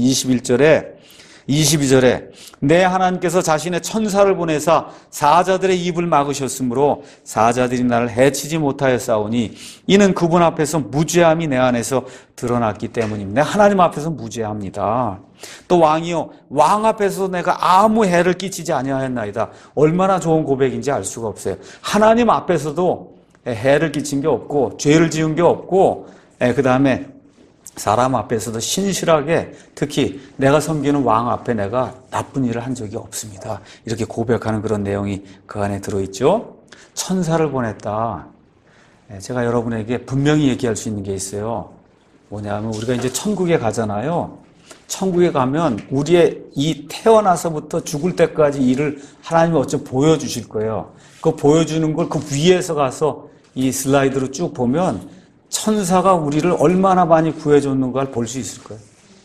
22절에 내 하나님께서 자신의 천사를 보내사 사자들의 입을 막으셨으므로 사자들이 나를 해치지 못하였사오니 이는 그분 앞에서 무죄함이 내 안에서 드러났기 때문입니다. 하나님 앞에서 무죄합니다. 또 왕이요 왕 앞에서 내가 아무 해를 끼치지 아니하였나이다. 얼마나 좋은 고백인지 알 수가 없어요. 하나님 앞에서도 해를 끼친 게 없고 죄를 지은 게 없고 그 다음에 사람 앞에서도 신실하게 특히 내가 섬기는 왕 앞에 내가 나쁜 일을 한 적이 없습니다. 이렇게 고백하는 그런 내용이 그 안에 들어있죠. 천사를 보냈다. 제가 여러분에게 분명히 얘기할 수 있는 게 있어요. 뭐냐면 우리가 이제 천국에 가잖아요. 천국에 가면 우리의 이 태어나서부터 죽을 때까지 일을 하나님이 어쩜 보여주실 거예요. 그 보여주는 걸 그 위에서 가서 이 슬라이드로 쭉 보면 천사가 우리를 얼마나 많이 구해줬는가를 볼 수 있을 거예요.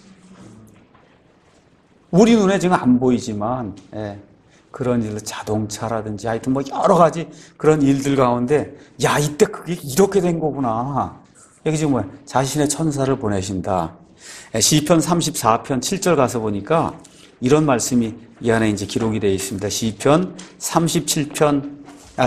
우리 눈에 지금 안 보이지만 그런 일을 자동차라든지 하여튼 뭐 여러 가지 그런 일들 가운데 야 이때 그게 이렇게 된 거구나. 여기 지금 뭐야? 자신의 천사를 보내신다. 시편 34편 7절 가서 보니까 이런 말씀이 이 안에 이제 기록이 되어 있습니다. 시편 34편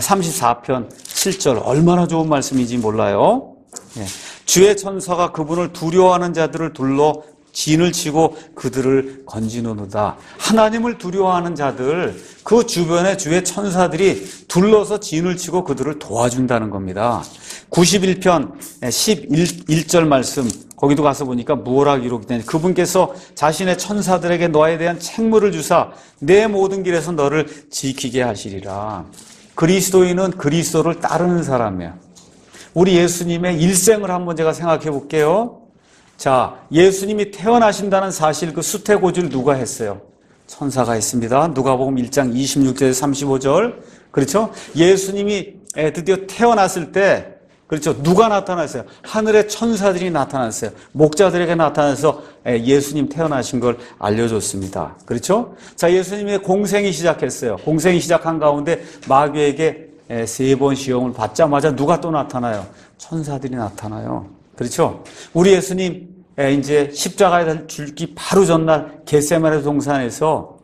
7절 얼마나 좋은 말씀인지 몰라요. 주의 천사가 그분을 두려워하는 자들을 둘러 진을 치고 그들을 건지노도다. 하나님을 두려워하는 자들 그 주변에 주의 천사들이 둘러서 진을 치고 그들을 도와준다는 겁니다. 91편 11절 말씀 거기도 가서 보니까 무엇라 기록이 되냐. 그분께서 자신의 천사들에게 너에 대한 책무를 주사 내 모든 길에서 너를 지키게 하시리라. 그리스도인은 그리스도를 따르는 사람이야. 우리 예수님의 일생을 한번 제가 생각해 볼게요. 자, 예수님이 태어나신다는 사실 그 수태고지를 누가 했어요? 천사가 했습니다. 누가복음 1장 26절에서 35절. 그렇죠? 예수님이 드디어 태어났을 때 그렇죠? 누가 나타났어요? 하늘의 천사들이 나타났어요. 목자들에게 나타나서 예수님 태어나신 걸 알려줬습니다. 그렇죠? 자, 예수님의 공생이 시작했어요. 공생이 시작한 가운데 마귀에게 3번 시험을 받자마자 누가 또 나타나요? 천사들이 나타나요. 그렇죠? 우리 예수님 이제 십자가에 죽기 바로 전날 겟세마네 동산에서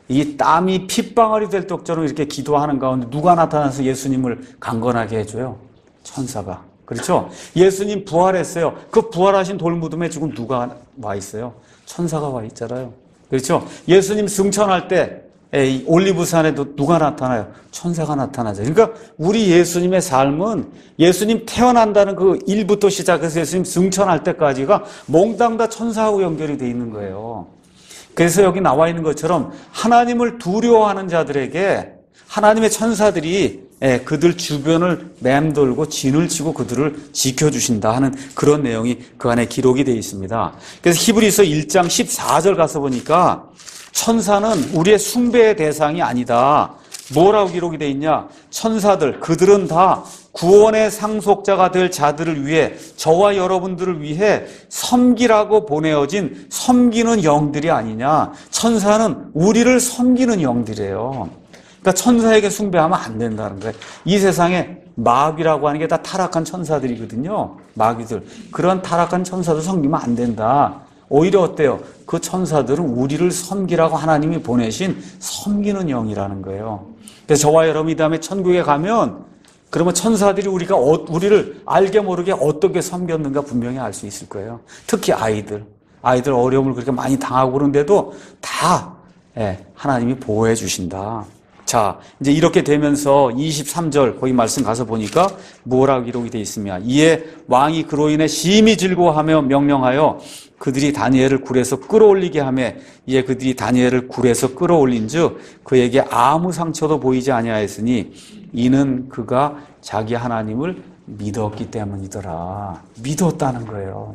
이 땀이 핏방울이 될 떡처럼 이렇게 기도하는 가운데 누가 나타나서 예수님을 강건하게 해줘요? 천사가. 그렇죠? 예수님 부활했어요. 그 부활하신 돌무덤에 지금 누가 와 있어요? 천사가 와 있잖아요. 그렇죠? 예수님 승천할 때 올리브산에도 누가 나타나요? 천사가 나타나죠. 그러니까 우리 예수님의 삶은 예수님 태어난다는 그 일부터 시작해서 예수님 승천할 때까지가 몽땅 다 천사하고 연결이 돼 있는 거예요. 그래서 여기 나와 있는 것처럼 하나님을 두려워하는 자들에게 하나님의 천사들이 그들 주변을 맴돌고 진을 치고 그들을 지켜주신다 하는 그런 내용이 그 안에 기록이 되어 있습니다. 그래서 히브리서 1장 14절 가서 보니까 천사는 우리의 숭배의 대상이 아니다. 뭐라고 기록이 되어 있냐? 천사들, 그들은 다 구원의 상속자가 될 자들을 위해 저와 여러분들을 위해 섬기라고 보내어진 섬기는 영들이 아니냐. 천사는 우리를 섬기는 영들이에요. 그러니까 천사에게 숭배하면 안 된다는 거예요. 이 세상에 마귀라고 하는 게 다 타락한 천사들이거든요. 마귀들. 그런 타락한 천사들 섬기면 안 된다. 오히려 어때요? 그 천사들은 우리를 섬기라고 하나님이 보내신 섬기는 영이라는 거예요. 그래서 저와 여러분이 다음에 천국에 가면 그러면 천사들이 우리를 알게 모르게 어떻게 섬겼는가 분명히 알 수 있을 거예요. 특히 아이들 어려움을 그렇게 많이 당하고 그런데도 다 하나님이 보호해 주신다. 자, 이제 이렇게 되면서 23절 거기 말씀 가서 보니까 뭐라고 기록이 되어 있으며 이에 왕이 그로 인해 심히 즐거워하며 명령하여 그들이 다니엘을 굴에서 끌어올리게 하며 이에 그들이 다니엘을 굴에서 끌어올린즉 그에게 아무 상처도 보이지 아니하였으니 이는 그가 자기 하나님을 믿었기 때문이더라. 믿었다는 거예요.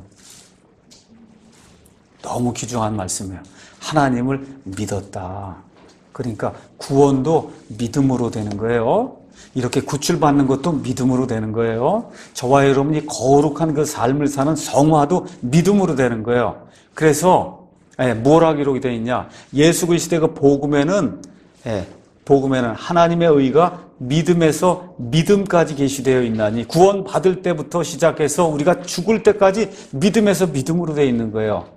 너무 귀중한 말씀이에요. 하나님을 믿었다. 그러니까 구원도 믿음으로 되는 거예요. 이렇게 구출받는 것도 믿음으로 되는 거예요. 저와 여러분이 거룩한 그 삶을 사는 성화도 믿음으로 되는 거예요. 그래서 뭐라 기록이 되어 있냐? 예수 그리스도의 그 복음에는 하나님의 의가 믿음에서 믿음까지 계시되어 있나니 구원 받을 때부터 시작해서 우리가 죽을 때까지 믿음에서 믿음으로 되어 있는 거예요.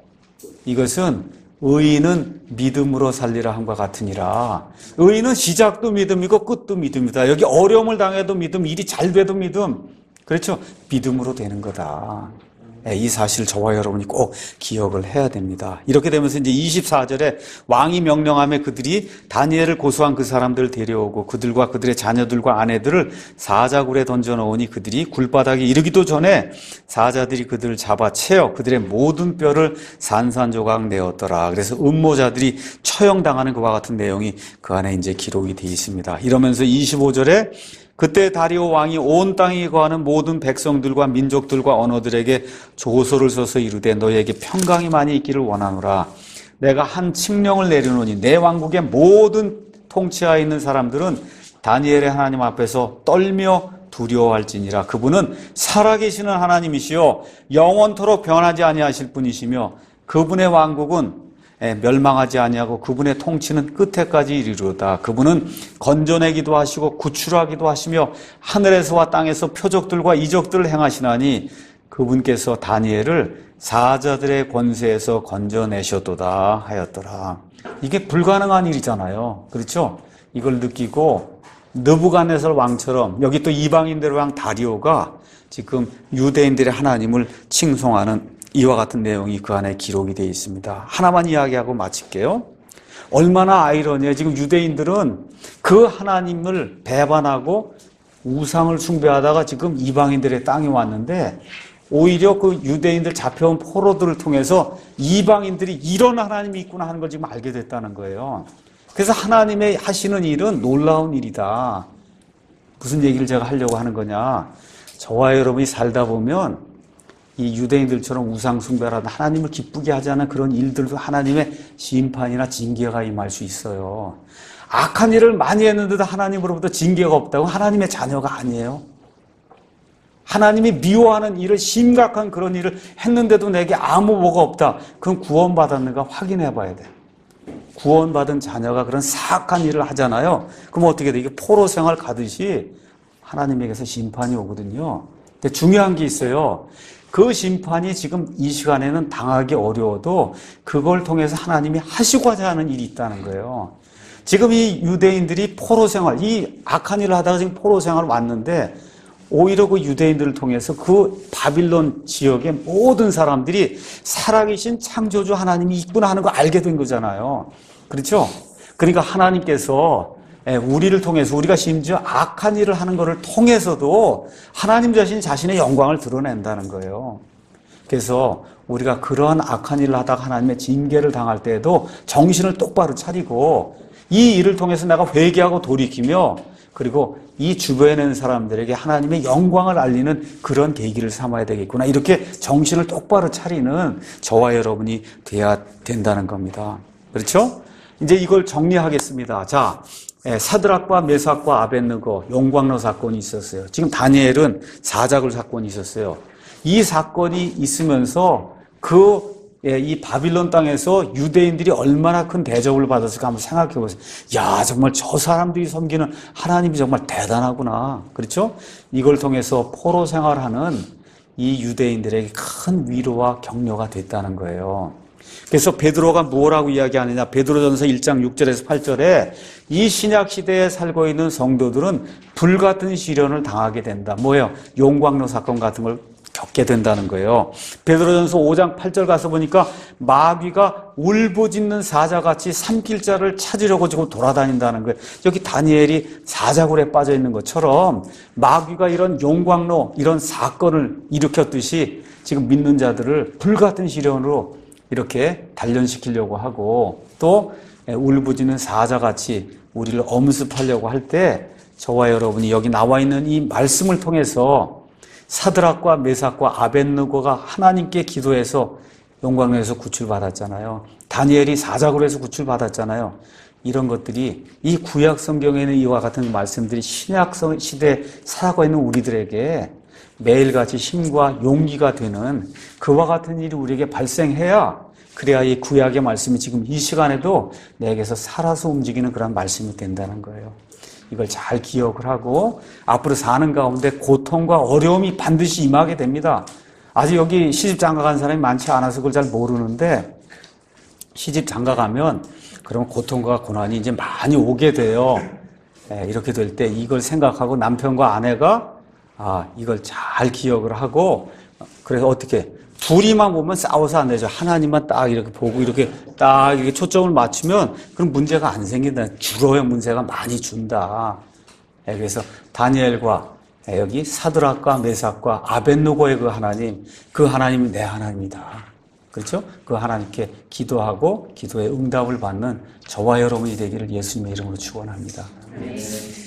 이것은 의인은 믿음으로 살리라 함과 같으니라. 의인은 시작도 믿음이고 끝도 믿음이다. 여기 어려움을 당해도 믿음, 일이 잘 돼도 믿음. 그렇죠? 믿음으로 되는 거다. 이 사실 저와 여러분이 꼭 기억을 해야 됩니다. 이렇게 되면서 이제 24절에 왕이 명령하며 그들이 다니엘을 고소한 그 사람들을 데려오고 그들과 그들의 자녀들과 아내들을 사자굴에 던져놓으니 그들이 굴바닥에 이르기도 전에 사자들이 그들을 잡아 채어 그들의 모든 뼈를 산산조각 내었더라. 그래서 음모자들이 처형당하는 그와 같은 내용이 그 안에 이제 기록이 되어 있습니다. 이러면서 25절에 그때 다리오 왕이 온 땅에 거하는 모든 백성들과 민족들과 언어들에게 조서를 써서 이르되 너희에게 평강이 많이 있기를 원하노라. 내가 한 칙령을 내려놓으니 내 왕국의 모든 통치하에 있는 사람들은 다니엘의 하나님 앞에서 떨며 두려워할지니라. 그분은 살아계시는 하나님이시요 영원토록 변하지 아니하실 분이시며 그분의 왕국은 멸망하지 아니하고 그분의 통치는 끝에까지 이르리로다. 그분은 건져내기도 하시고 구출하기도 하시며 하늘에서와 땅에서 표적들과 이적들을 행하시나니 그분께서 다니엘을 사자들의 권세에서 건져내셨도다 하였더라. 이게 불가능한 일이잖아요. 그렇죠? 이걸 느끼고 느부갓네살 왕처럼 여기 또 이방인들의 왕 다리오가 지금 유대인들의 하나님을 칭송하는 이와 같은 내용이 그 안에 기록이 되어 있습니다. 하나만 이야기하고 마칠게요. 얼마나 아이러니해요. 지금 유대인들은 그 하나님을 배반하고 우상을 숭배하다가 지금 이방인들의 땅에 왔는데 오히려 그 유대인들 잡혀온 포로들을 통해서 이방인들이 이런 하나님이 있구나 하는 걸 지금 알게 됐다는 거예요. 그래서 하나님의 하시는 일은 놀라운 일이다. 무슨 얘기를 제가 하려고 하는 거냐. 저와 여러분이 살다 보면 이 유대인들처럼 우상 숭배라든 하나님을 기쁘게 하지 않은 그런 일들도 하나님의 심판이나 징계가 임할 수 있어요. 악한 일을 많이 했는데도 하나님으로부터 징계가 없다고 하나님의 자녀가 아니에요. 하나님이 미워하는 일을 심각한 그런 일을 했는데도 내게 아무 뭐가 없다. 그건 구원받았는가 확인해 봐야 돼. 구원받은 자녀가 그런 사악한 일을 하잖아요. 그럼 어떻게 돼? 이게 포로 생활 가듯이 하나님에게서 심판이 오거든요. 근데 중요한 게 있어요. 그 심판이 지금 이 시간에는 당하기 어려워도 그걸 통해서 하나님이 하시고자 하는 일이 있다는 거예요. 지금 이 유대인들이 포로 생활, 이 악한 일을 하다가 지금 포로 생활을 왔는데 오히려 그 유대인들을 통해서 그 바빌론 지역의 모든 사람들이 살아계신 창조주 하나님이 있구나 하는 거 알게 된 거잖아요. 그렇죠? 그러니까 하나님께서 우리를 통해서 우리가 심지어 악한 일을 하는 것을 통해서도 하나님 자신의 영광을 드러낸다는 거예요. 그래서 우리가 그러한 악한 일을 하다가 하나님의 징계를 당할 때에도 정신을 똑바로 차리고 이 일을 통해서 내가 회개하고 돌이키며 그리고 이 주변에 있는 사람들에게 하나님의 영광을 알리는 그런 계기를 삼아야 되겠구나. 이렇게 정신을 똑바로 차리는 저와 여러분이 돼야 된다는 겁니다. 그렇죠? 이제 이걸 정리하겠습니다. 자, 사드락과 메삭과 아벳느고 용광로 사건이 있었어요. 지금 다니엘은 사자굴 사건이 있었어요. 이 사건이 있으면서 이 바빌론 땅에서 유대인들이 얼마나 큰 대접을 받았을까 한번 생각해 보세요. 야, 정말 저 사람들이 섬기는 하나님이 정말 대단하구나. 그렇죠? 이걸 통해서 포로 생활하는 이 유대인들에게 큰 위로와 격려가 됐다는 거예요. 그래서 베드로가 뭐라고 이야기하느냐. 베드로전서 1장 6절에서 8절에 이 신약 시대에 살고 있는 성도들은 불같은 시련을 당하게 된다. 뭐예요? 용광로 사건 같은 걸 겪게 된다는 거예요. 베드로전서 5장 8절 가서 보니까 마귀가 울부짖는 사자같이 삼킬 자를 찾으려고 지금 돌아다닌다는 거예요. 여기 다니엘이 사자굴에 빠져 있는 것처럼 마귀가 이런 용광로 이런 사건을 일으켰듯이 지금 믿는 자들을 불같은 시련으로 이렇게 단련시키려고 하고 또 울부짖는 사자같이 우리를 엄습하려고 할 때 저와 여러분이 여기 나와 있는 이 말씀을 통해서 사드락과 메삭과 아벳느고가 하나님께 기도해서 용광로에서 구출받았잖아요. 다니엘이 사자굴에서 구출받았잖아요. 이런 것들이 이 구약 성경에는 이와 같은 말씀들이 신약 시대에 살아가고 있는 우리들에게 매일같이 힘과 용기가 되는 그와 같은 일이 우리에게 발생해야 그래야 이 구약의 말씀이 지금 이 시간에도 내게서 살아서 움직이는 그런 말씀이 된다는 거예요. 이걸 잘 기억을 하고 앞으로 사는 가운데 고통과 어려움이 반드시 임하게 됩니다. 아직 여기 시집 장가 간 사람이 많지 않아서 그걸 잘 모르는데 시집 장가 가면 그런 고통과 고난이 이제 많이 오게 돼요. 이렇게 될 때 이걸 생각하고 남편과 아내가 이걸 잘 기억을 하고 그래서 어떻게 둘이만 보면 싸워서 안 되죠. 하나님만 딱 이렇게 보고 이렇게 딱 이렇게 초점을 맞추면 그럼 문제가 안 생긴다. 줄어야 문제가 많이 준다. 그래서 다니엘과 여기 사드락과 메삭과 아벳느고의 그 하나님이 내 하나님이다. 그렇죠? 그 하나님께 기도하고 기도의 응답을 받는 저와 여러분이 되기를 예수님의 이름으로 축원합니다.